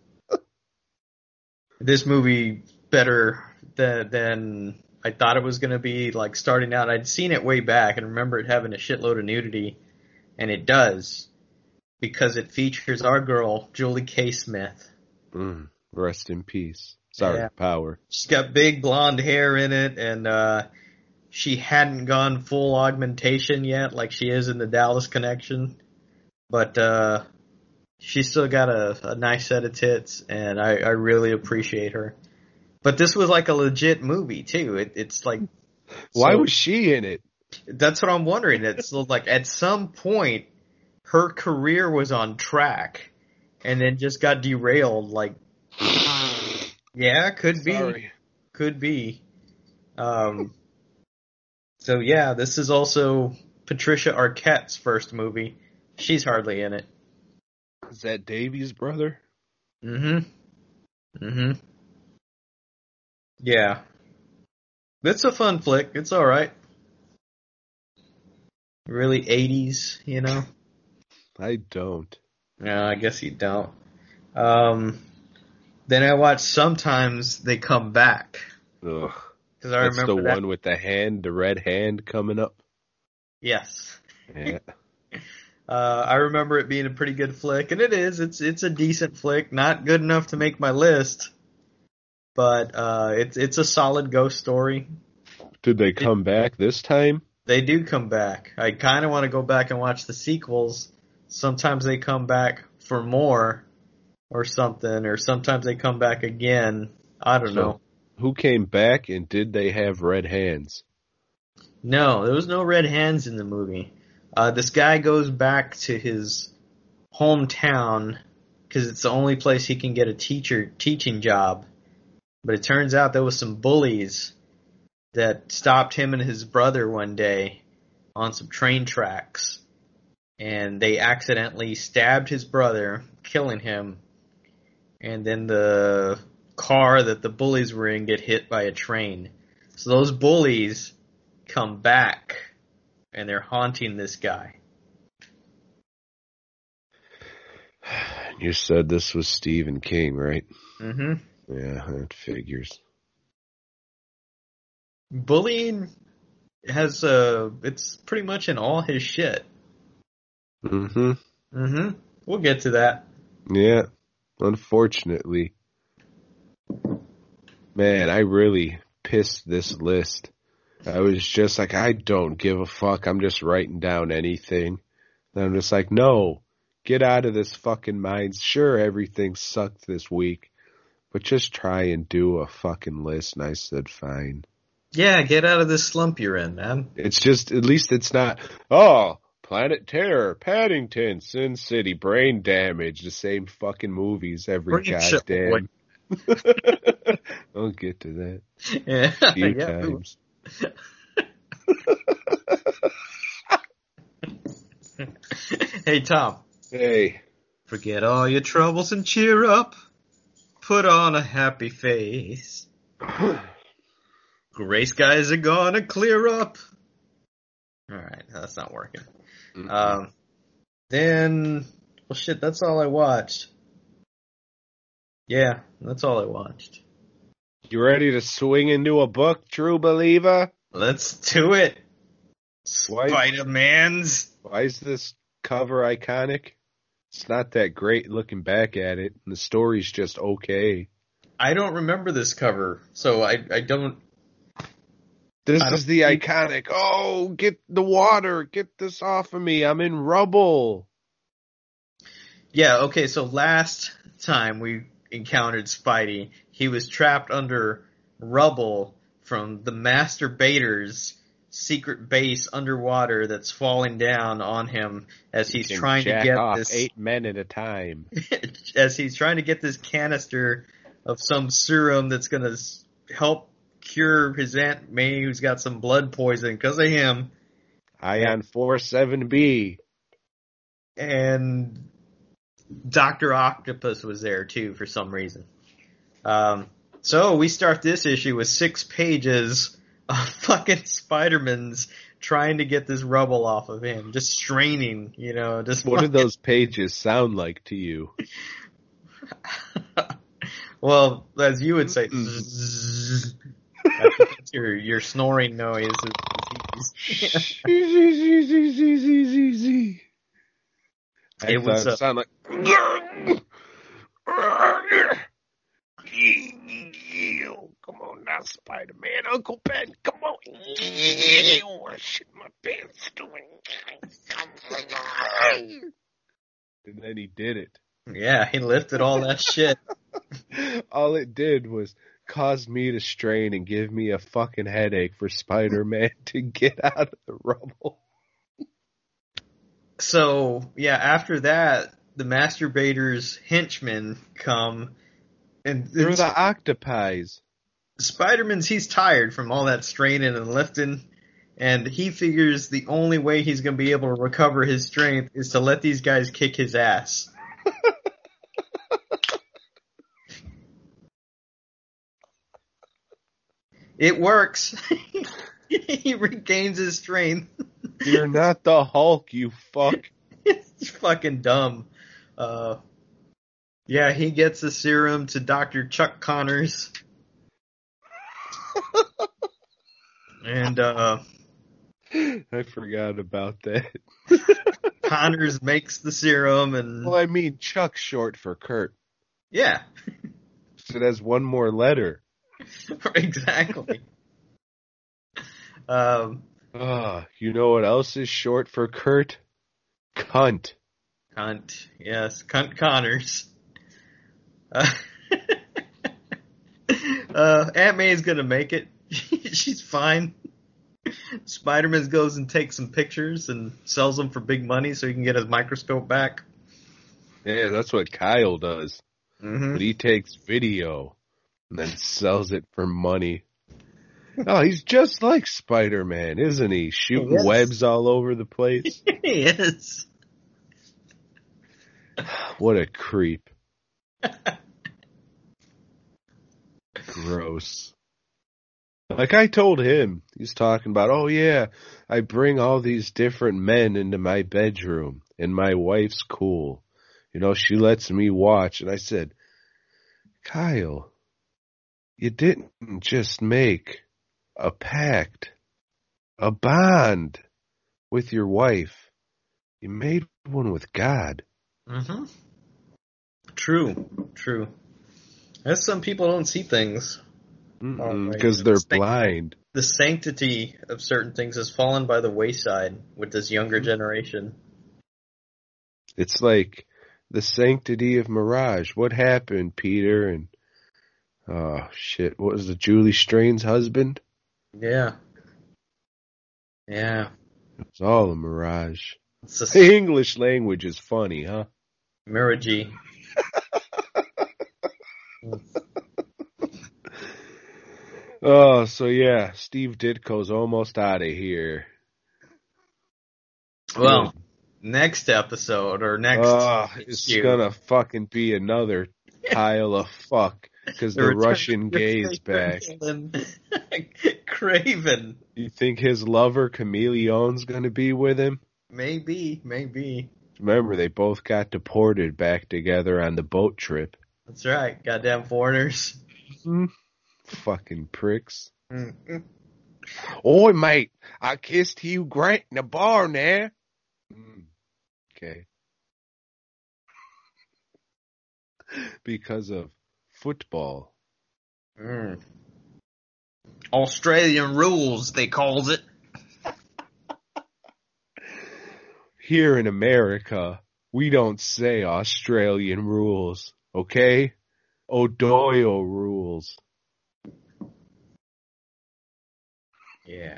this movie, better than, than I thought it was going to be, like, starting out. I'd seen it way back and remember it having a shitload of nudity. And it does. Because it features our girl, Julie K. Smith. Mm, rest in peace. Sorry, Yeah. power. She's got big blonde hair in it, and uh, she hadn't gone full augmentation yet, like she is in the Dallas Connection. But uh, she's still got a, a nice set of tits, and I, I really appreciate her. But this was like a legit movie, too. It, it's like... Why so- was she in it? That's what I'm wondering. It's like at some point, her career was on track, and then just got derailed. Like, yeah, could be, Sorry. could be. Um, so yeah, this is also Patricia Arquette's first movie. She's hardly in it. Is that Davy's brother? Mm-hmm. Mm-hmm. Yeah. It's a fun flick. It's all right. Really eighties, you know? I don't. No, I guess you don't. Um, then I watch Sometimes They Come Back. Ugh. Because I That's remember the that. one with the hand, the red hand coming up. Yes. Yeah. Uh, I remember it being a pretty good flick, and it is. It's it's a decent flick. Not good enough to make my list, but uh, it's it's a solid ghost story. Did they come back this time? They do come back. I kind of want to go back and watch the sequels. Sometimes they come back for more or something, or sometimes they come back again. I don't So, know. Who came back and did they have red hands? No, there was no red hands in the movie. Uh, this guy goes back to his hometown because it's the only place he can get a teacher teaching job. But it turns out there was some bullies that stopped him and his brother one day on some train tracks. And they accidentally stabbed his brother, killing him. And then the car that the bullies were in get hit by a train. So those bullies come back, and they're haunting this guy. You said this was Stephen King, right? Mm-hmm. Yeah, that figures. Bullying has, uh, it's pretty much in all his shit. Mm-hmm. Mm-hmm. We'll get to that. Yeah, unfortunately. Man, I really pissed this list. I was just like, I don't give a fuck. I'm just writing down anything. And I'm just like, no, get out of this fucking mind. Sure, everything sucked this week, but just try and do a fucking list. And I said, fine. Yeah, get out of this slump you're in, man. It's just, at least it's not, oh, Planet Terror, Paddington, Sin City, Brain Damage, the same fucking movies every Brain shit, goddamn. I'll get to that Yeah. a few yeah. times. Hey, Tom. Hey. Forget all your troubles and cheer up. Put on a happy face. Gray skies are gonna clear up. Alright, that's not working. Mm-hmm. Um, then, well shit, that's all I watched. Yeah, that's all I watched. You ready to swing into a book, true believer? Let's do it. Why- Spider-Man's. Why is this cover iconic? It's not that great looking back at it, and the story's just okay. I don't remember this cover, so I, I don't... This I don't is the think- iconic, oh, get the water, get this off of me, I'm in rubble. Yeah, okay, so last time we encountered Spidey, he was trapped under rubble from the masturbator's secret base underwater that's falling down on him as he's Can trying to jack get off this eight men at a time. as he's trying to get this canister of some serum that's going to help cure his Aunt May, who's got some blood poison because of him. Ion four seven B. And Doctor Octopus was there too for some reason. Um, so we start this issue with six pages of fucking Spider-Man's trying to get this rubble off of him, just straining, you know. Just What do fucking... those pages sound like to you? Well, as you would say, that's your your snoring noise. I It was, thought uh, it sounded like. Come on now, Spider-Man, Uncle Ben, come on. Oh, shit, my pants doing. And then he did it. Yeah, he lifted all that shit. All it did was cause me to strain and give me a fucking headache for Spider-Man to get out of the rubble. So, yeah, after that, the masturbator's henchmen come, and They're the octopies. Spider-Man's, he's tired from all that straining and lifting, and he figures the only way he's going to be able to recover his strength is to let these guys kick his ass. It works. He regains his strength. You're not the Hulk, you fuck. It's fucking dumb. Uh, yeah, he gets the serum to Doctor Chuck Connors. And, uh... I forgot about that. Connors makes the serum and... Well, I mean, Chuck's short for Kurt. Yeah. So it has one more letter. Exactly. Um... Ah, you know what else is short for Kurt? Cunt. Cunt. Yes, Cunt Connors. Uh, uh, Aunt May's gonna make it. She's fine. Spider-Man goes and takes some pictures and sells them for big money so he can get his microscope back. Yeah, that's what Kyle does. Mm-hmm. But he takes video and then sells it for money. Oh, he's just like Spider-Man, isn't he? Shooting Yes. webs all over the place. He is. What a creep. Gross. Like I told him, he's talking about, oh yeah, I bring all these different men into my bedroom, and my wife's cool. You know, she lets me watch. And I said, Kyle, you didn't just make a pact, a bond with your wife. You made one with God. Mm-hmm. True. True. As some people don't see things. Because Oh, they're right. blind. The sanctity of certain things has fallen by the wayside with this younger generation. It's like the sanctity of Mirage. What happened, Peter? And oh shit, what was it, Julie Strain's husband? Yeah. Yeah. It was all a mirage. It's a The English language is funny, huh? mirage. Oh, so yeah, Steve Ditko's almost out of here. Well, next episode or next Oh, it's issue, gonna fucking be another pile of fuck because the, return Russian of gay's back. Craven. You think his lover Chameleon's gonna be with him? Maybe, maybe. Remember, they both got deported back together on the boat trip. That's right. Goddamn foreigners. Hmm. Fucking pricks. Mm-mm. Oi, mate, I kissed Hugh Grant in a bar now. Mm. Okay. Because of football. Mm. Australian rules, they calls it. Here in America, we don't say Australian rules, okay? O'Doyle rules. Yeah.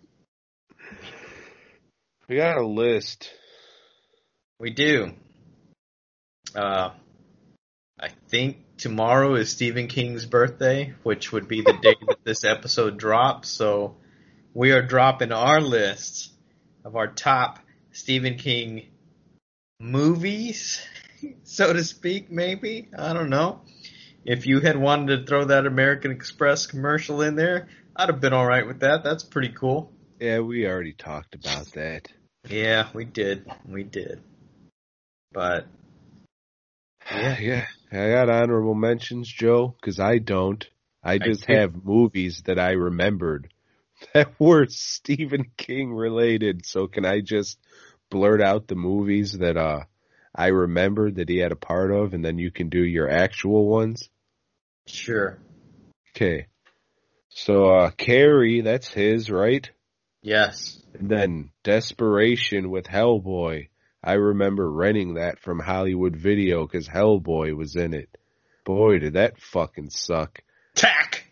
We got a list. We do. Uh, I think tomorrow is Stephen King's birthday, which would be the day that this episode drops. So we are dropping our list of our top Stephen King movies, so to speak, maybe. I don't know. If you had wanted to throw that American Express commercial in there, I'd have been all right with that. That's pretty cool. Yeah, we already talked about that. Yeah, we did. We did. But, yeah. Yeah, I got honorable mentions, Joe, because I don't. I just do. have movies that I remembered that were Stephen King related. So can I just blurt out the movies that uh I remembered that he had a part of, and then you can do your actual ones? Sure. Okay. So, uh, Carrie, that's his, right? Yes. And then Desperation with Hellboy. I remember renting that from Hollywood Video because Hellboy was in it. Boy, did that fucking suck. Tack!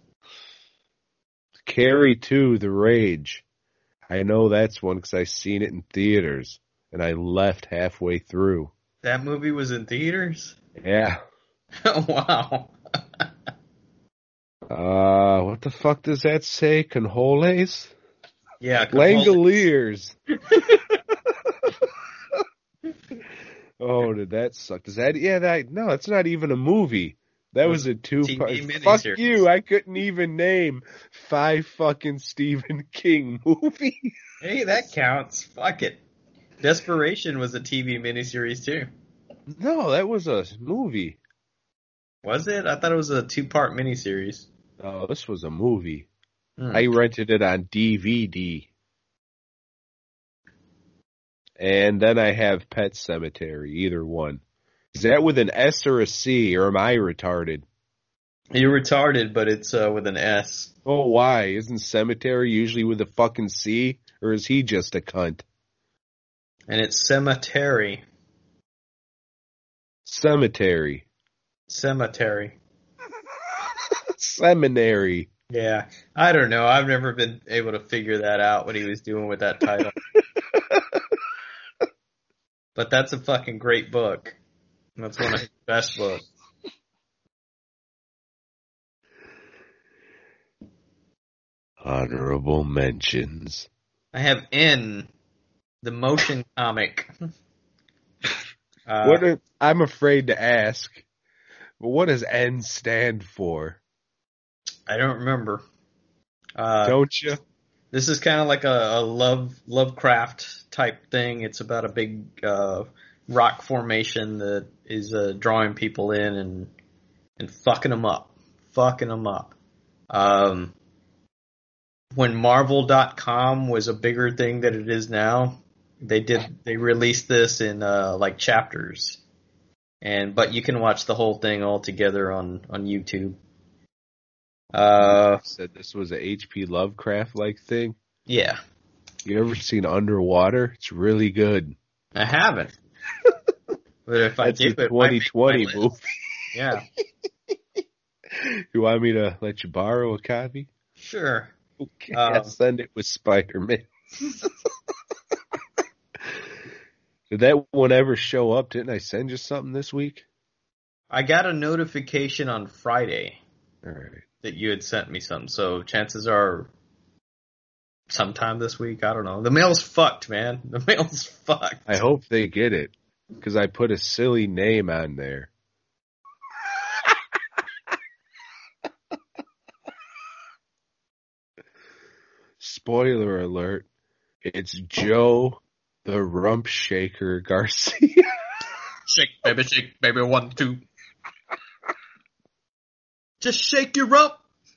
Carrie two, The Rage. I know that's one because I seen it in theaters, and I left halfway through. That movie was in theaters? Yeah. Wow. Uh, what the fuck does that say? Conjoles? Yeah. Langoliers. Oh, did that suck? Does that, yeah, that, no, that's not even a movie. That was a two T V part. miniseries. Fuck you, I couldn't even name five fucking Stephen King movies. Hey, that counts. Fuck it. Desperation was a T V miniseries too. No, that was a movie. Was it? I thought it was a two-part miniseries. Oh, this was a movie. Hmm. I rented it on D V D. And then I have Pet Cemetery, either one. Is that with an S or a C, or am I retarded? You're retarded, but it's uh, with an S. Oh, why? Isn't Cemetery usually with a fucking C, or is he just a cunt? And it's Cemetery. Cemetery. Cemetery. Seminary. Yeah. I don't know. I've never been able to figure that out, what he was doing with that title. But that's a fucking great book. That's one of his best books. Honorable mentions. I have N, the motion comic. Uh, What are, I'm afraid to ask, but what does N stand for? I don't remember. Uh, Don't you? This is kind of like a, a love Lovecraft type thing. It's about a big uh, rock formation that is uh, drawing people in and and fucking them up, fucking them up. Um, when Marvel dot com was a bigger thing than it is now, they did they released this in uh, like chapters, and but you can watch the whole thing all together on on YouTube. Uh, Said this was a H P Lovecraft like thing. yeah, You ever seen Underwater? It's really good. I haven't. But if I That's do, a it might twenty make twenty my list. movie. Yeah, You want me to let you borrow a copy? sure. Okay, Um, I'll send it with Spider-Man. Did that one ever show up? Didn't I send you something this week? I got a notification on Friday All right. that you had sent me some, so chances are sometime this week. I don't know. The mail's fucked, man. The mail's fucked. I hope they get it, because I put a silly name on there. Spoiler alert, it's Joe the Rump Shaker Garcia. Shake, baby, shake, baby, one, two. Just shake your rump.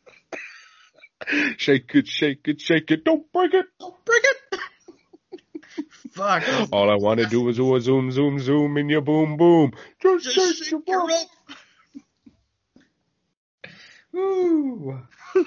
Shake it, shake it, shake it, don't break it. Don't break it. Fuck. All I want to do is ooh, zoom, zoom, zoom in your boom, boom. Just, Just shake, shake your your rump. rump. Ooh.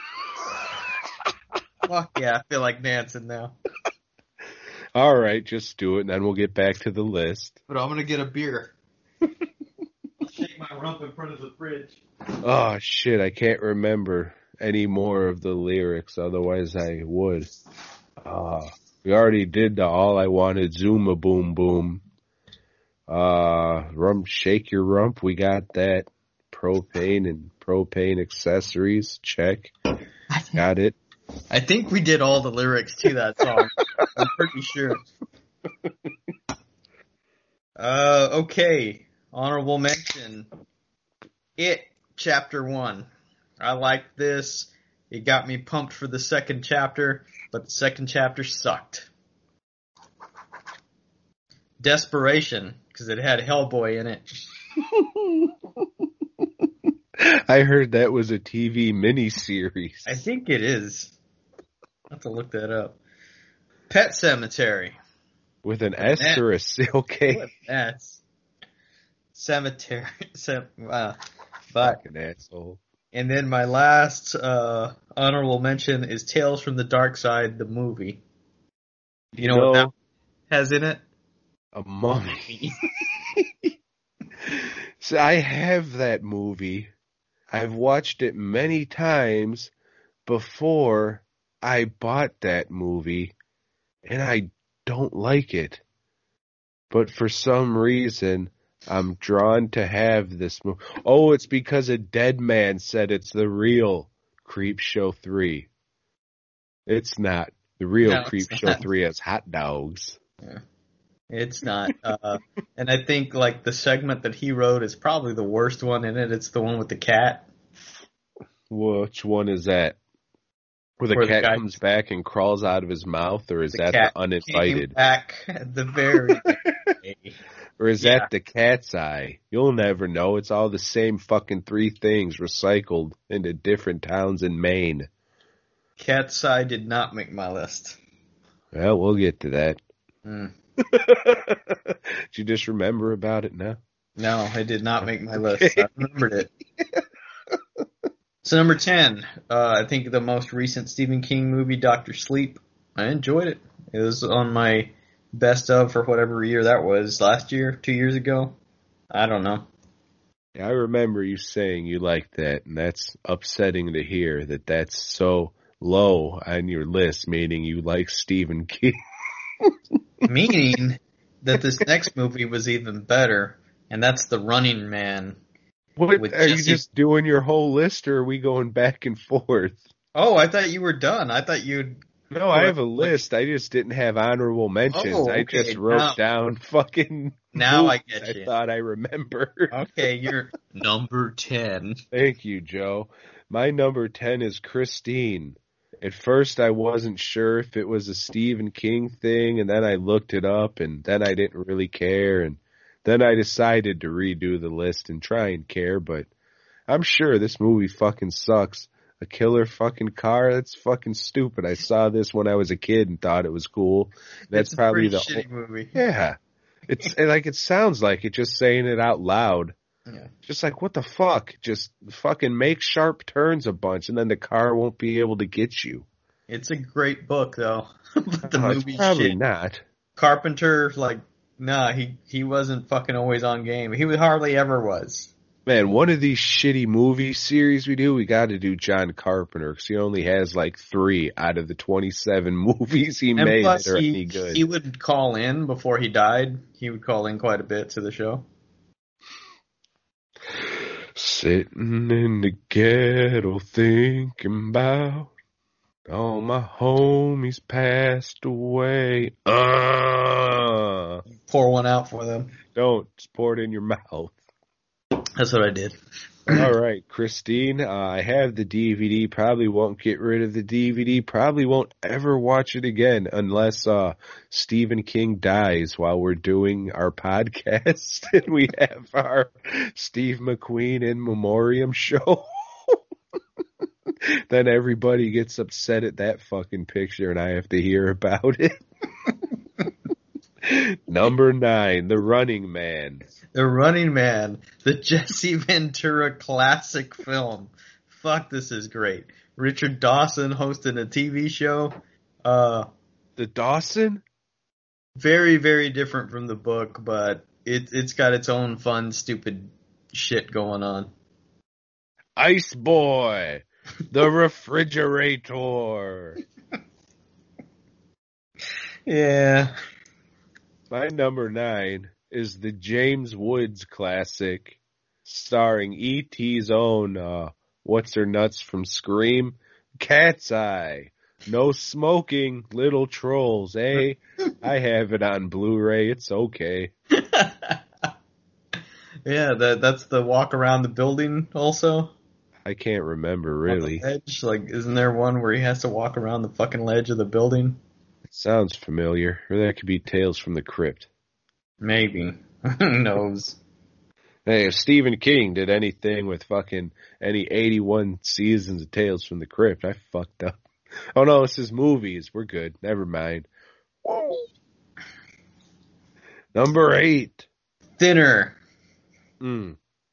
Fuck yeah, I feel like dancing now. All right, just do it, and then we'll get back to the list. But I'm gonna get a beer. I'll shake my rump in front of the fridge. Oh, shit, I can't remember. any more of the lyrics, otherwise I would. Uh, we already did the All I Wanted Zuma Boom Boom. Uh, rump, shake your rump, we got that. Propane and propane accessories, check. Got it. I think we did all the lyrics to that song. I'm pretty sure. Uh, okay. Honorable mention. It, Chapter one. I liked this. It got me pumped for the second chapter, but the second chapter sucked. Desperation, because it had Hellboy in it. I heard that was a T V miniseries. I think it is. I'll have to look that up. Pet Cemetery. With an S that, or a C? Okay. That's Cemetery. Sem- uh, but, Fucking asshole. And then my last uh, honorable mention is Tales from the Dark Side, the movie. You know no, what that has in it? A mummy. So I have that movie. I've watched it many times before I bought that movie, and I don't like it. But for some reason, I'm drawn to have this movie. Oh, it's because a dead man said it's the real Creepshow three. It's not. The real no, Creepshow three has hot dogs. Yeah. It's not. Uh, and I think, like, the segment that he wrote is probably the worst one in it. It's the one with the cat. Which one is that? Where the Where cat the guy, comes back and crawls out of his mouth, or is the that cat the uninvited? Came back at the very Or is yeah. that the cat's eye? You'll never know. It's all the same fucking three things recycled into different towns in Maine. Cat's eye did not make my list. Well, we'll get to that. Mm. Did you just remember about it now? No, it did not make my list. I remembered it. So number ten, uh, I think the most recent Stephen King movie, Doctor Sleep. I enjoyed it. It was on my best of for whatever year that was. Last year, two years ago. I don't know. Yeah, I remember you saying you liked that, and that's upsetting to hear that that's so low on your list, meaning you like Stephen King. Meaning that this next movie was even better, and that's The Running Man. What, are Jesse... you just doing your whole list, or are we going back and forth? Oh, I thought you were done. I thought you'd... No, I have a list. I just didn't have honorable mentions. Oh, okay. I just wrote now, down fucking Now movies I get you. I thought I remembered. Okay, you're number ten. Thank you, Joe. My number ten is Christine. At first, I wasn't sure if it was a Stephen King thing, and then I looked it up, and then I didn't really care, and then I decided to redo the list and try and care, but I'm sure this movie fucking sucks. A killer fucking car? That's fucking stupid. I saw this when I was a kid and thought it was cool. That's it's probably a the shitty movie. Yeah. It's like it sounds like it just saying it out loud. Yeah. Just like, what the fuck? Just fucking make sharp turns a bunch, and then the car won't be able to get you. It's a great book, though. But the oh, movie probably shit. not. Carpenter, like, nah, he, he wasn't fucking always on game. He hardly ever was. Man, one of these shitty movie series we do, we got to do John Carpenter, because he only has like three out of the twenty-seven movies he and made plus that are he, any good. He would call in before he died. He would call in quite a bit to the show. Sitting in the ghetto thinking about all my homies passed away. Uh, Pour one out for them. Don't. Just pour it in your mouth. That's what I did. All right, Christine, uh, I have the D V D. Probably won't get rid of the D V D. Probably won't ever watch it again unless uh, Stephen King dies while we're doing our podcast and we have our Steve McQueen in memoriam show. Then everybody gets upset at that fucking picture and I have to hear about it. Number nine, The Running Man. The Running Man, the Jesse Ventura classic film. Fuck, this is great. Richard Dawson hosting a T V show. Uh, the Dawson? Very, very different from the book, but it, it's got its own fun, stupid shit going on. Ice Boy. The Refrigerator. Yeah. My number nine is the James Woods classic, starring E T's own, uh, what's her nuts from Scream? Cat's Eye. No smoking, little trolls, eh? I have it on Blu-ray. It's okay. Yeah, that that's the walk around the building also. I can't remember, On really. the ledge. Like, isn't there one where he has to walk around the fucking ledge of the building? It sounds familiar. Or that could be Tales from the Crypt. Maybe. Who knows? Hey, if Stephen King did anything with fucking any eighty-one seasons of Tales from the Crypt, I fucked up. Oh no, this is movies. We're good. Never mind. Whoa. Number eight. Thinner. Mm.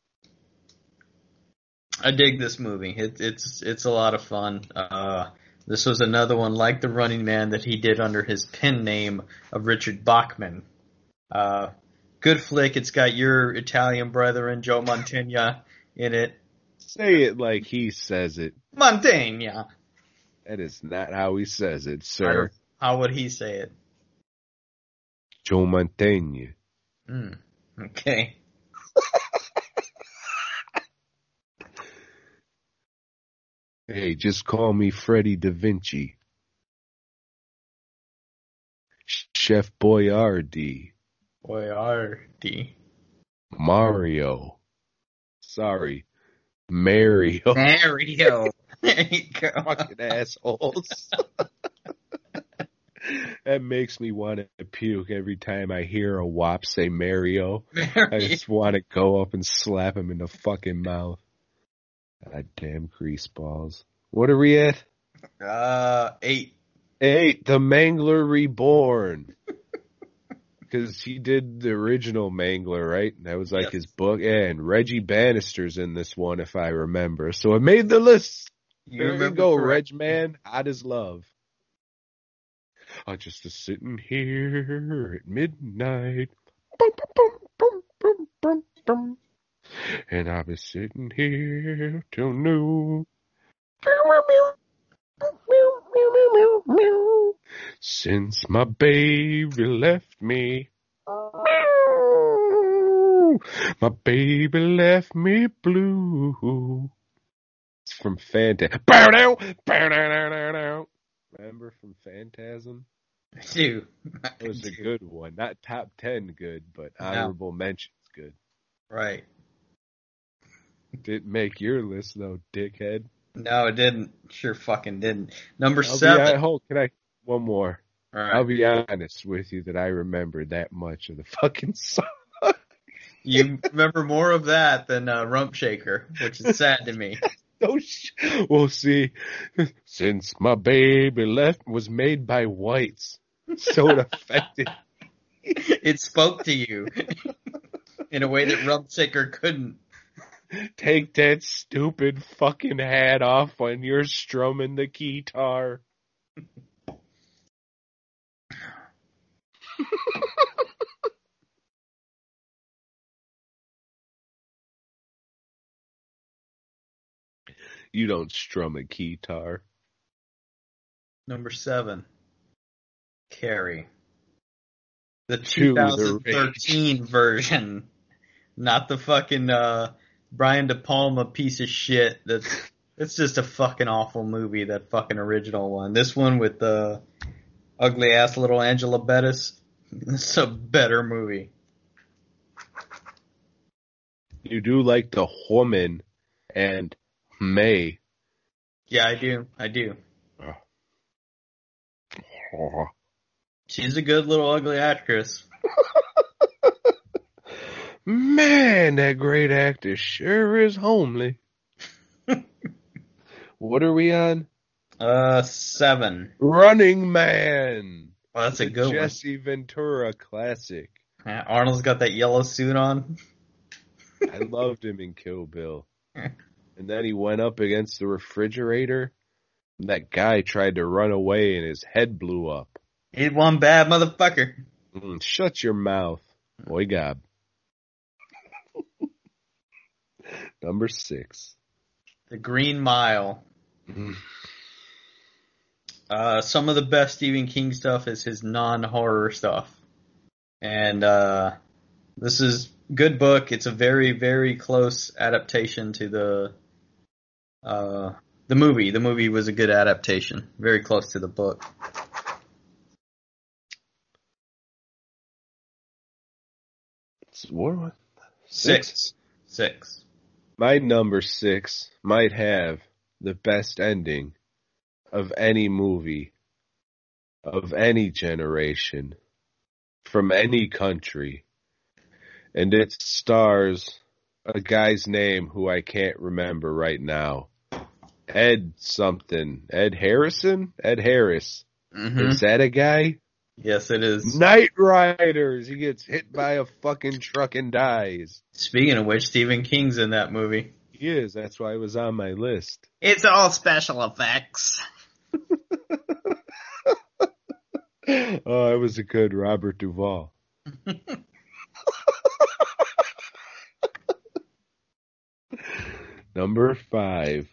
I dig this movie. It, it's it's a lot of fun. Uh, this was another one like The Running Man that he did under his pen name of Richard Bachman. Uh, good flick. It's got your Italian brethren, Joe Mantegna, in it. Say it like he says it. Mantegna. That is not how he says it, sir. How would he say it? Joe Mantegna. Mm, okay. Hey, just call me Freddie Da Vinci. Chef Boyardee. Boyardee. Mario. Sorry. Mario. Mario. There you go. Fucking assholes. That makes me want to puke every time I hear a wop say Mario. Mario. I just want to go up and slap him in the fucking mouth. God damn grease balls. What are we at? Uh, eight. Eight, The Mangler Reborn. Because he did the original Mangler, right? That was like Yes. his book. Yeah, and Reggie Bannister's in this one, if I remember. So it made the list. You There you remember go, correct. Reg Man. Hot as love. I just a sitting here at midnight. Boom, boom, boom, boom, boom, boom. And I'll be sitting here till noon. Since my baby left me. My baby left me blue. It's from Phantasm. Bow down, bow down, down, down, down. Remember from Phantasm? I do. It was I a do. good one. Not top ten good, but honorable mentions good. Right. Didn't make your list though, dickhead. No, it didn't. Sure fucking didn't. Number I'll seven. Be, I, hold, can I? One more. All I'll right. be honest with you that I remember that much of the fucking song. You remember more of that than uh, Rump Shaker, which is sad to me. No sh- We'll see. Since my baby left was made by whites. So it affected. It spoke to you in a way that Rump Shaker couldn't. Take that stupid fucking hat off when you're strumming the guitar. You don't strum a guitar. Number seven. Carrie. The To the twenty thirteen version. Not the fucking uh, Brian De Palma piece of shit. That's it's just a fucking awful movie, that fucking original one. This one with the ugly ass little Angela Bettis. It's a better movie. You do like the woman and May. Yeah, I do. I do. Oh. She's a good little ugly actress. Man, that great actor sure is homely. What are we on? Uh, seven. Running Man. Well, that's a The good Jesse Ventura classic. one. Uh, Arnold's got that yellow suit on. I loved him in Kill Bill. And then he went up against the refrigerator. And that guy tried to run away and his head blew up. He's one bad motherfucker. Mm, shut your mouth. Boy gob. Number six. The Green Mile. Uh, some of the best Stephen King stuff is his non-horror stuff. And uh, this is good book. It's a very, very close adaptation to the uh, the movie. The movie was a good adaptation. Very close to the book. What? What? Six. Six. My number six might have the best ending of any movie, of any generation, from any country. And it stars a guy's name who I can't remember right now. Ed something. Ed Harrison? Ed Harris. Mm-hmm. Is that a guy? Yes, it is. Knight Riders. He gets hit by a fucking truck and dies. Speaking of which, Stephen King's in that movie. He is. That's why it was on my list. It's all special effects. Oh, it was a good Robert Duvall. Number five.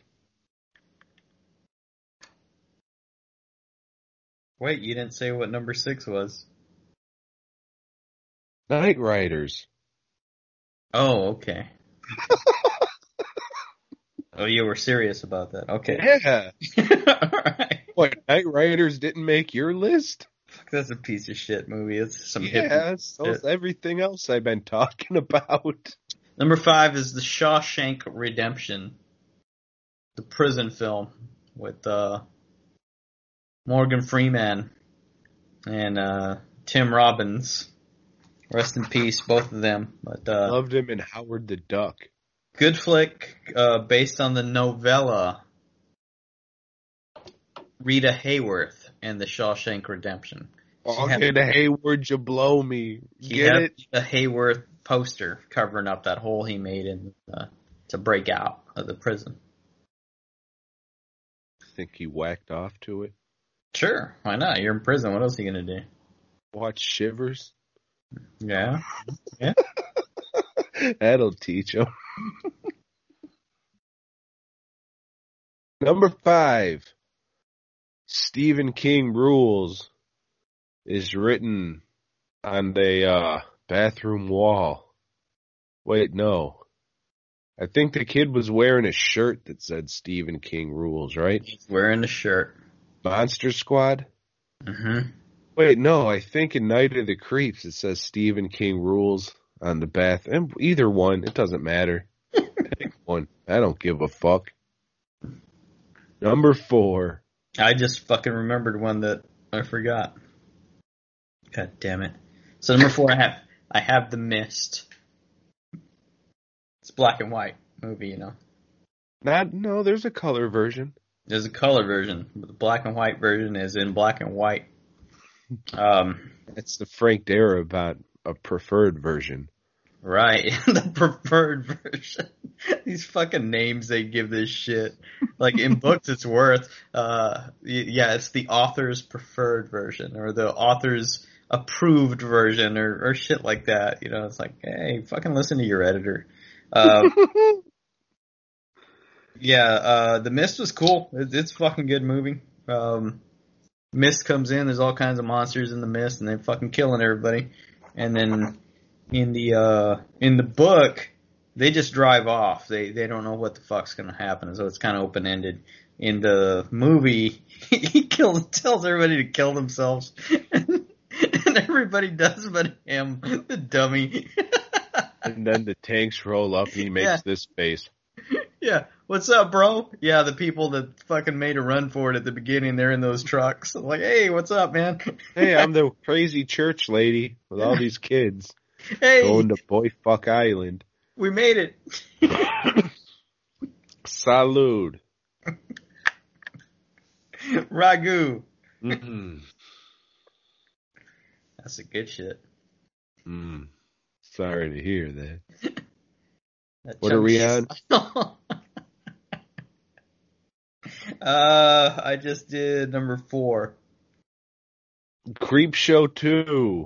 Wait, you didn't say what number six was. Knight Riders. Oh, okay. Oh, you were serious about that. Okay. Yeah. Alright. What, Knight Riders didn't make your list? Fuck, that's a piece of shit movie. It's some Yeah, hippie so shit. is everything else I've been talking about. Number five is The Shawshank Redemption. The prison film with uh, Morgan Freeman and uh, Tim Robbins. Rest in peace, both of them. But uh, Loved him in Howard the Duck. good flick, uh, based on the novella Rita Hayworth and The Shawshank Redemption. Oh, had- get a Hayward, you blow me. He Get had it? a Hayworth poster covering up that hole he made in uh, to break out of the prison. Think he whacked off to it? Sure, why not? You're in prison. What else are you gonna do? Watch Shivers? Yeah. That'll teach him. Number five. Stephen King Rules is written on the uh, bathroom wall. Wait, no. I think the kid was wearing a shirt that said Stephen King Rules, right? He's wearing a shirt. Monster Squad? Mm-hmm. Wait, no, I think in Night of the Creeps it says Stephen King Rules on the bath. And either one, it doesn't matter. Pick one. I don't give a fuck. Number four. I just fucking remembered one that I forgot. God damn it. So number four, I have I have The Mist. It's black and white movie, you know. Not, no, there's a color version. There's a color version, but the black and white version is in black and white. Um, It's the Frank Darabont a preferred version. right, the preferred version. These fucking names they give this shit. Like in books, it's worth. Uh, y- yeah, it's the author's preferred version or the author's approved version or, or shit like that. You know, it's like, hey, fucking listen to your editor. Uh, yeah, uh, The Mist was cool. It's, it's a fucking good movie. Um, Mist comes in, there's all kinds of monsters in the mist, and they're fucking killing everybody. And then in the uh, in the book, they just drive off. They they don't know what the fuck's gonna happen, so it's kind of open ended. In the movie, he kills tells everybody to kill themselves, and, and everybody does, but him, the dummy. And then the tanks roll up and he makes Yeah. this face. Yeah, what's up, bro? Yeah, the people that fucking made a run for it at the beginning, they're in those trucks. I'm like, hey, what's up, man? Hey, I'm the crazy church lady with all these kids Hey, going to Boy Fuck Island. we made it. Salud. Ragu. Mm-mm. That's a good shit. Mm. Sorry to hear that. That What are we on? chunky- uh, I just did number four. Creep Show two.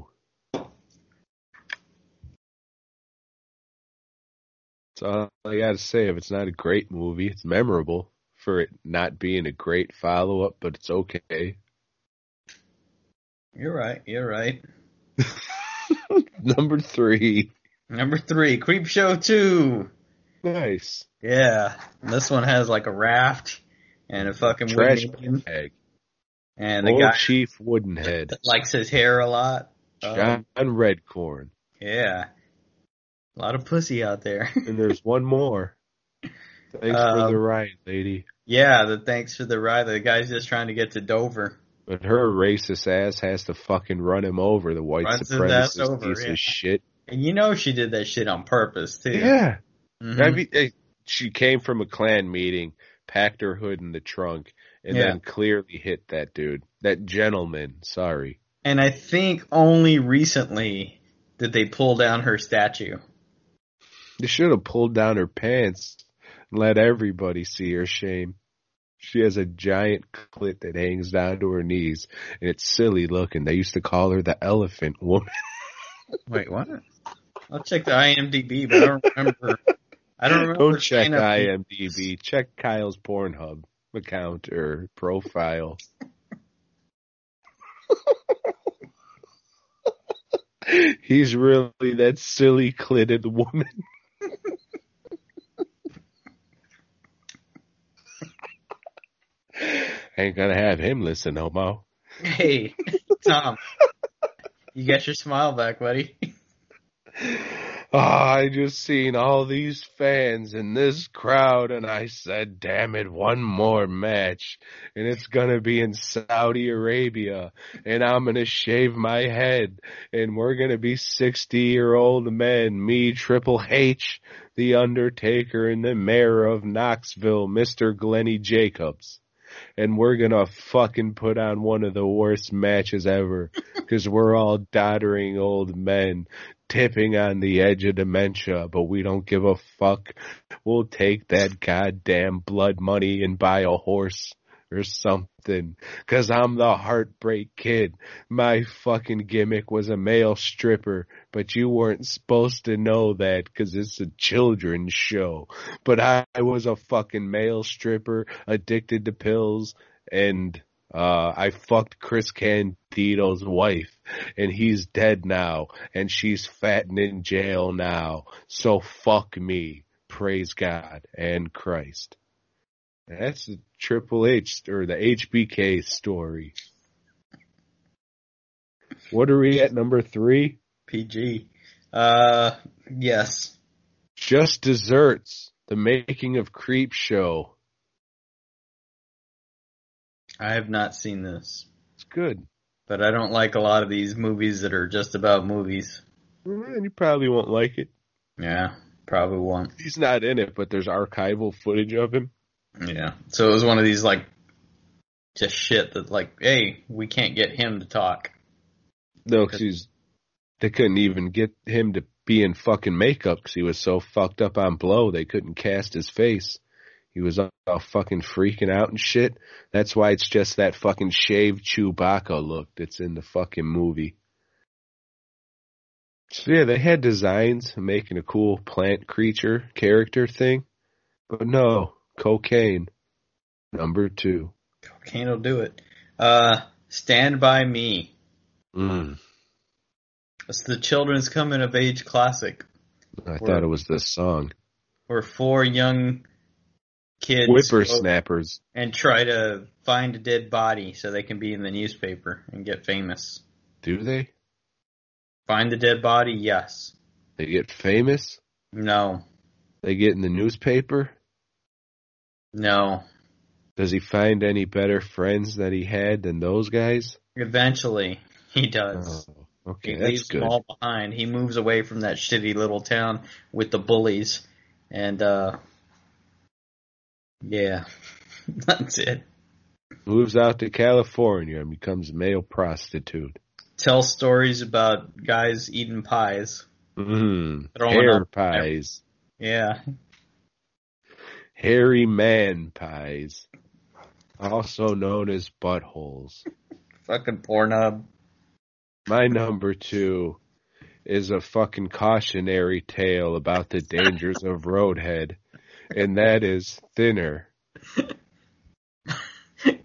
That's all I gotta say. If it's not a great movie, it's memorable. for it not being a great follow-up, but it's okay. You're right. You're right. Number three. Number three, Creepshow two. Nice. Yeah. This one has like a raft and a fucking Trash wooden bag. and the Old guy Chief Woodenhead. that likes his hair a lot. John Um, Redcorn. yeah. A lot of pussy out there. And there's one more. Thanks Um, for the ride, lady. Yeah, the thanks for the ride. The guy's just trying to get to Dover. But her racist ass has to fucking run him over, the white Runs his ass supremacist over, piece yeah. of shit. And you know she did that shit on purpose, too. Yeah. Mhm. I mean, eh, she came from a Klan meeting, packed her hood in the trunk, and Yeah. then clearly hit that dude. That gentleman, sorry. And I think only recently did they pull down her statue. They should have pulled down her pants and let everybody see her shame. She has a giant clit that hangs down to her knees, and it's silly looking. They used to call her the Elephant Woman. Wait, what? I'll check the I M D B, but I don't remember. I don't remember. Don't check seeing a- I M D B. Check Kyle's Pornhub account or profile. He's really that silly clitted woman. Ain't gonna have him listen, homo. Hey, Tom. You got your smile back, buddy. Oh, I just seen all these fans in this crowd, and I said, damn it, one more match, and it's gonna be in Saudi Arabia, and I'm gonna shave my head, and we're gonna be sixty-year-old men, me, Triple H, The Undertaker, and the mayor of Knoxville, Mister Glenny Jacobs. And we're gonna fucking put on one of the worst matches ever, because we're all doddering old men, tipping on the edge of dementia, but we don't give a fuck. We'll take that goddamn blood money and buy a horse or something, because I'm the Heartbreak Kid. My fucking gimmick was a male stripper, but you weren't supposed to know that because it's a children's show. But I, I was a fucking male stripper, addicted to pills, and uh I fucked Chris Candido's wife, and he's dead now, and she's fat and in jail now. So fuck me. Praise God and Christ. That's the Triple H, or the H B K story. What are we at, number three? P G. Uh, yes. Just Desserts, the making of Creep Show. I have not seen this. It's good. But I don't like a lot of these movies that are just about movies. And you probably won't like it. Yeah, probably won't. He's not in it, but there's archival footage of him. Yeah. So it was one of these, like, just shit that, like, hey, we can't get him to talk. No, because he's, they couldn't even get him to be in fucking makeup because he was so fucked up on blow they couldn't cast his face. He was all, all fucking freaking out and shit. That's why it's just that fucking shaved Chewbacca look that's in the fucking movie. So yeah, they had designs making a cool plant creature character thing. But no, cocaine. Number two. Cocaine will do it. Uh, Stand By Me. Mm. It's the children's coming of age classic. I thought it was this song. Where four young kids Whippersnappers. go and try to find a dead body so they can be in the newspaper and get famous. Do they? Find the dead body? Yes. They get famous? No. They get in the newspaper? No. Does he find any better friends that he had than those guys? Eventually, he does. Oh, okay, He that's leaves good. them all behind. He moves away from that shitty little town with the bullies. And, uh, yeah, that's it. Moves out to California and becomes a male prostitute. Tells stories about guys eating pies. Mm, Throwing hair up- pies. Yeah. Hairy man pies. Also known as buttholes. Fucking Pornhub. My number two is a fucking cautionary tale about the dangers of roadhead, and that is Thinner.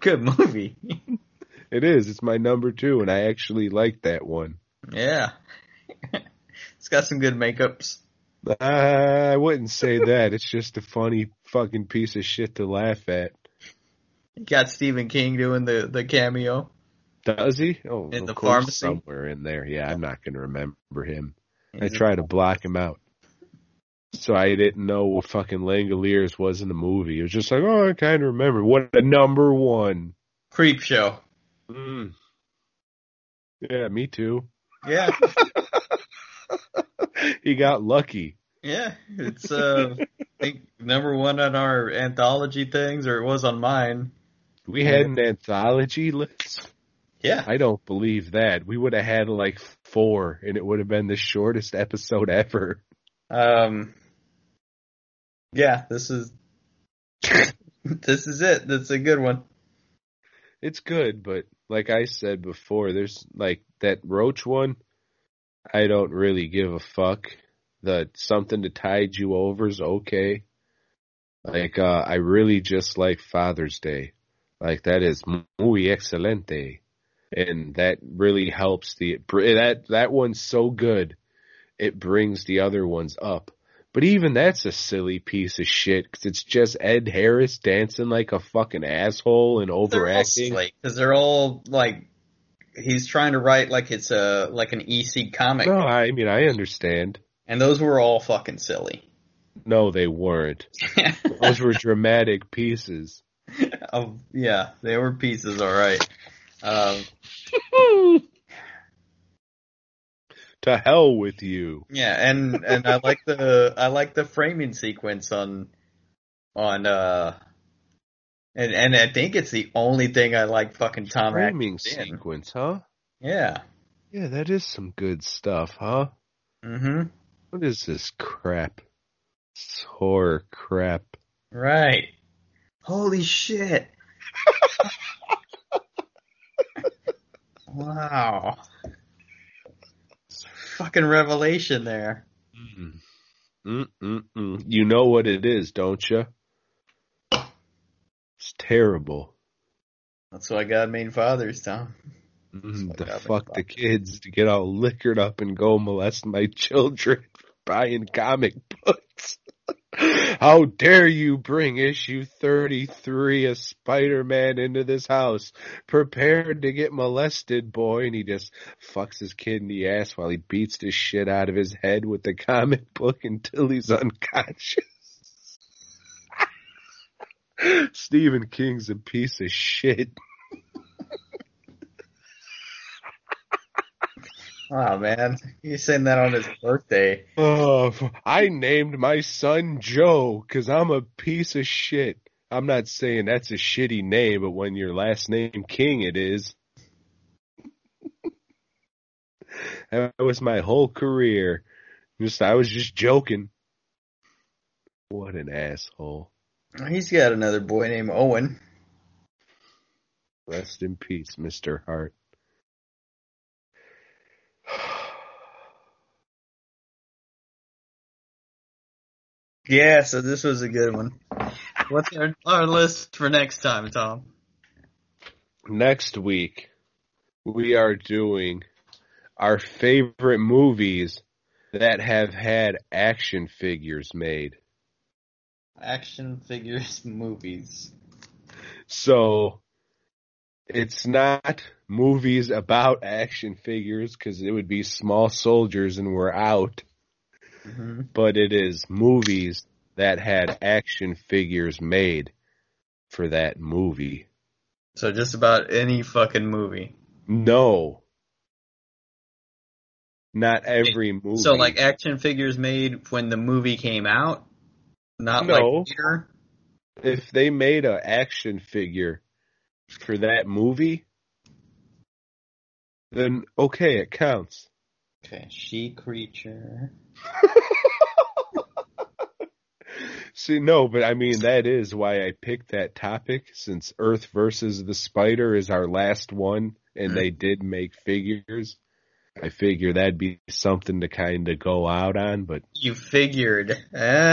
good movie. It is. It's my number two, and I actually like that one. Yeah. It's got some good makeups. Uh, I wouldn't say that. It's just a funny fucking piece of shit to laugh at. You got Stephen King doing the, the cameo. Does he? Oh, in of the course, pharmacy? somewhere in there. Yeah, I'm not going to remember him. I He's try to block him out. So I didn't know what fucking Langoliers was in the movie. It was just like, oh, I kind of remember. What a number one. Creep Show. Mm. Yeah, me too. Yeah. He got lucky. Yeah. It's, uh, I think, number one on our anthology things, or it was on mine. We had an anthology list. Yeah. I don't believe that. We would have had like four, and it would have been the shortest episode ever. Um, yeah, this is, this is it. That's a good one. It's good, but like I said before, there's like that Roach one. I don't really give a fuck. The Something to Tide You Over is okay. Like, uh, I really just like Father's Day. Like, that is muy excelente. And that really helps the, that, that one's so good, it brings the other ones up. But even that's a silly piece of shit, because it's just Ed Harris dancing like a fucking asshole and overacting. Because they're all, like, he's trying to write like it's a, like an E C comic. No, I mean, I understand. And those were all fucking silly. No, they weren't. Those were dramatic pieces. Oh, yeah, they were pieces, alright. Um, to hell with you. Yeah, and, and I like the I like the framing sequence on on uh and and I think it's the only thing I like fucking Tom Framing Atkins in. sequence, huh? Yeah. Yeah, that is some good stuff, huh? Mm-hmm. What is this crap? This horror crap. Right. Holy shit. Wow. Fucking revelation there. Mm. Mm-mm-mm. You know what it is, don't you? It's terrible. That's why God made fathers, Tom. Mm, to fuck the kids, to get all liquored up and go molest my children for buying comic books. How dare you bring issue thirty-three of Spider-Man into this house? Prepared to get molested, boy. And he just fucks his kid in the ass while he beats the shit out of his head with the comic book until he's unconscious. Stephen King's a piece of shit. Oh, man. He's saying that on his birthday. Oh, I named my son Joe because I'm a piece of shit. I'm not saying that's a shitty name, but when your last name King, it is. That was my whole career. Just I was just joking. What an asshole. He's got another boy named Owen. Rest in peace, Mister Hart. Yeah, so this was a good one. What's our, our list for next time, Tom? Next week, we are doing our favorite movies that have had action figures made. Action figures movies. So, it's not movies about action figures, because it would be Small Soldiers and we're out. Mm-hmm. But it is movies that had action figures made for that movie. So just about any fucking movie. No. Not every movie. So like action figures made when the movie came out? Not No. like later? If they made an action figure for that movie, then okay, it counts. Okay, She-Creature. See, no, but I mean, that is why I picked that topic, since Earth versus the Spider is our last one, and Mm-hmm. they did make figures. I figure that'd be something to kind of go out on, but You figured, eh?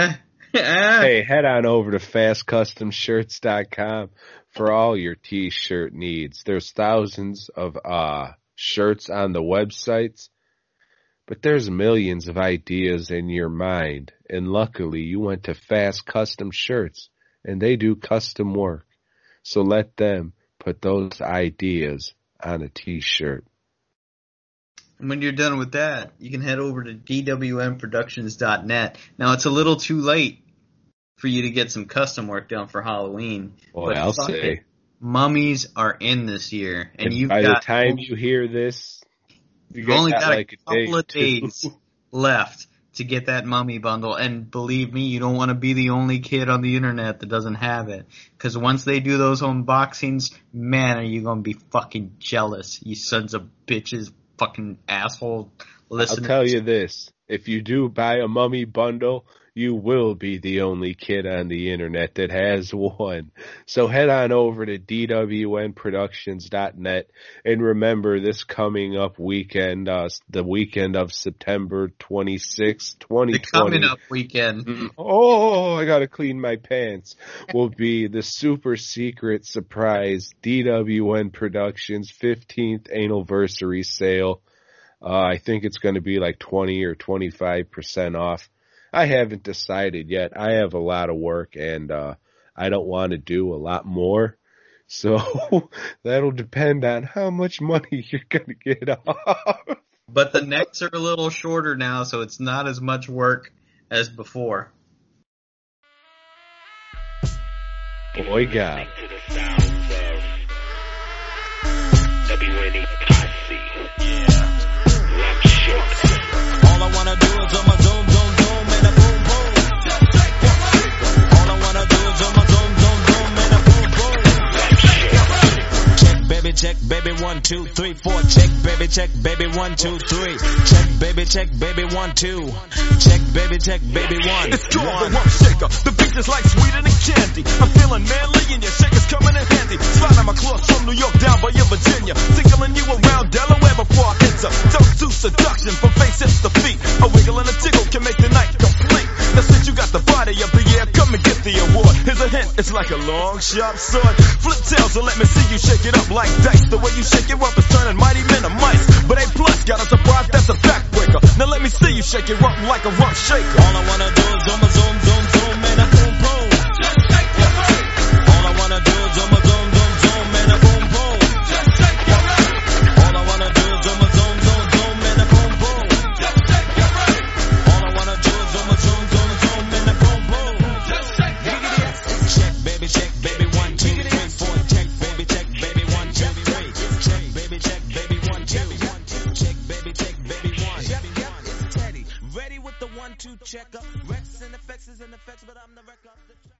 Hey, head on over to fast custom shirts dot com for all your t-shirt needs. There's thousands of uh shirts on the websites, but there's millions of ideas in your mind. And luckily, you went to Fast Custom Shirts, and they do custom work. So let them put those ideas on a t-shirt. And when you're done with that, you can head over to D W M productions dot net. Now, it's a little too late for you to get some custom work done for Halloween. Well, I'll say. It, mummies are in this year. And, and you've by got, the time you hear this, you you've only got, got like a couple a of days left to get that mummy bundle. And believe me, you don't want to be the only kid on the internet that doesn't have it. Because once they do those unboxings, man, are you going to be fucking jealous, you sons of bitches. Fucking asshole listeners. I'll tell you this. If you do buy a mummy bundle, you will be the only kid on the internet that has one. So head on over to D W N productions dot net and remember this coming up weekend, uh, the weekend of September twenty-sixth, twenty twenty. The coming up weekend. Oh, I gotta clean my pants. Will be the super secret surprise D W N Productions fifteenth anniversary sale. Uh, I think it's going to be like twenty or twenty-five percent off. I haven't decided yet. I have a lot of work and, uh, I don't want to do a lot more. So that'll depend on how much money you're going to get off. But the necks are a little shorter now, so it's not as much work as before. Boy, God. All I wanna do is on my zoom, zoom, zoom, and a boom, boom. All I wanna do is on my zoom, zoom, zoom, and a boom, boom. Check, baby, check, baby, one, two, three, four. Check, baby, check, baby, one, two, three. Check, baby, check, baby, one, two. Check, baby, check, baby, one. It's called the Rump Shaker. The beat is like sweeter than candy. I'm feeling manly and your shaker's coming in handy. Sliding my clothes from New York down by your Virginia. Tickling you around Delaware before I enter. Dose to seduction from face hips to feet. A wiggle and a tickle can make the night complete. Now since you got the body of the year, come and get the award. Here's a hint, it's like a long, sharp sword. Flip tails and let me see you shake it up like dice. The way you shake it up is turning mighty men to mice. But A plus got a surprise, that's a backbreaker. Now let me see you shake it up like a rump shaker. All I wanna do is zoom, zoom, zoom, zoom, and a boom, boom. Just shake your booty. All I wanna do is zoom, zoom, zoom, zoom, and a boom, boom. Just shake your booty. All I wanna do is zoom, zoom, zoom, zoom, and a boom, boom. Just shake your booty. All I wanna do is zoom, zoom, zoom, zoom, and a boom, boom. Just shake your booty. Check, baby, check, baby, one, two, three, four. Check, baby, check, baby, one, two, three. Check, baby, check, baby, one, two. Check, baby, check, baby, one. Teddy, ready with the one, two check up. Rex and effects is in effects, but I'm the wreck of the track.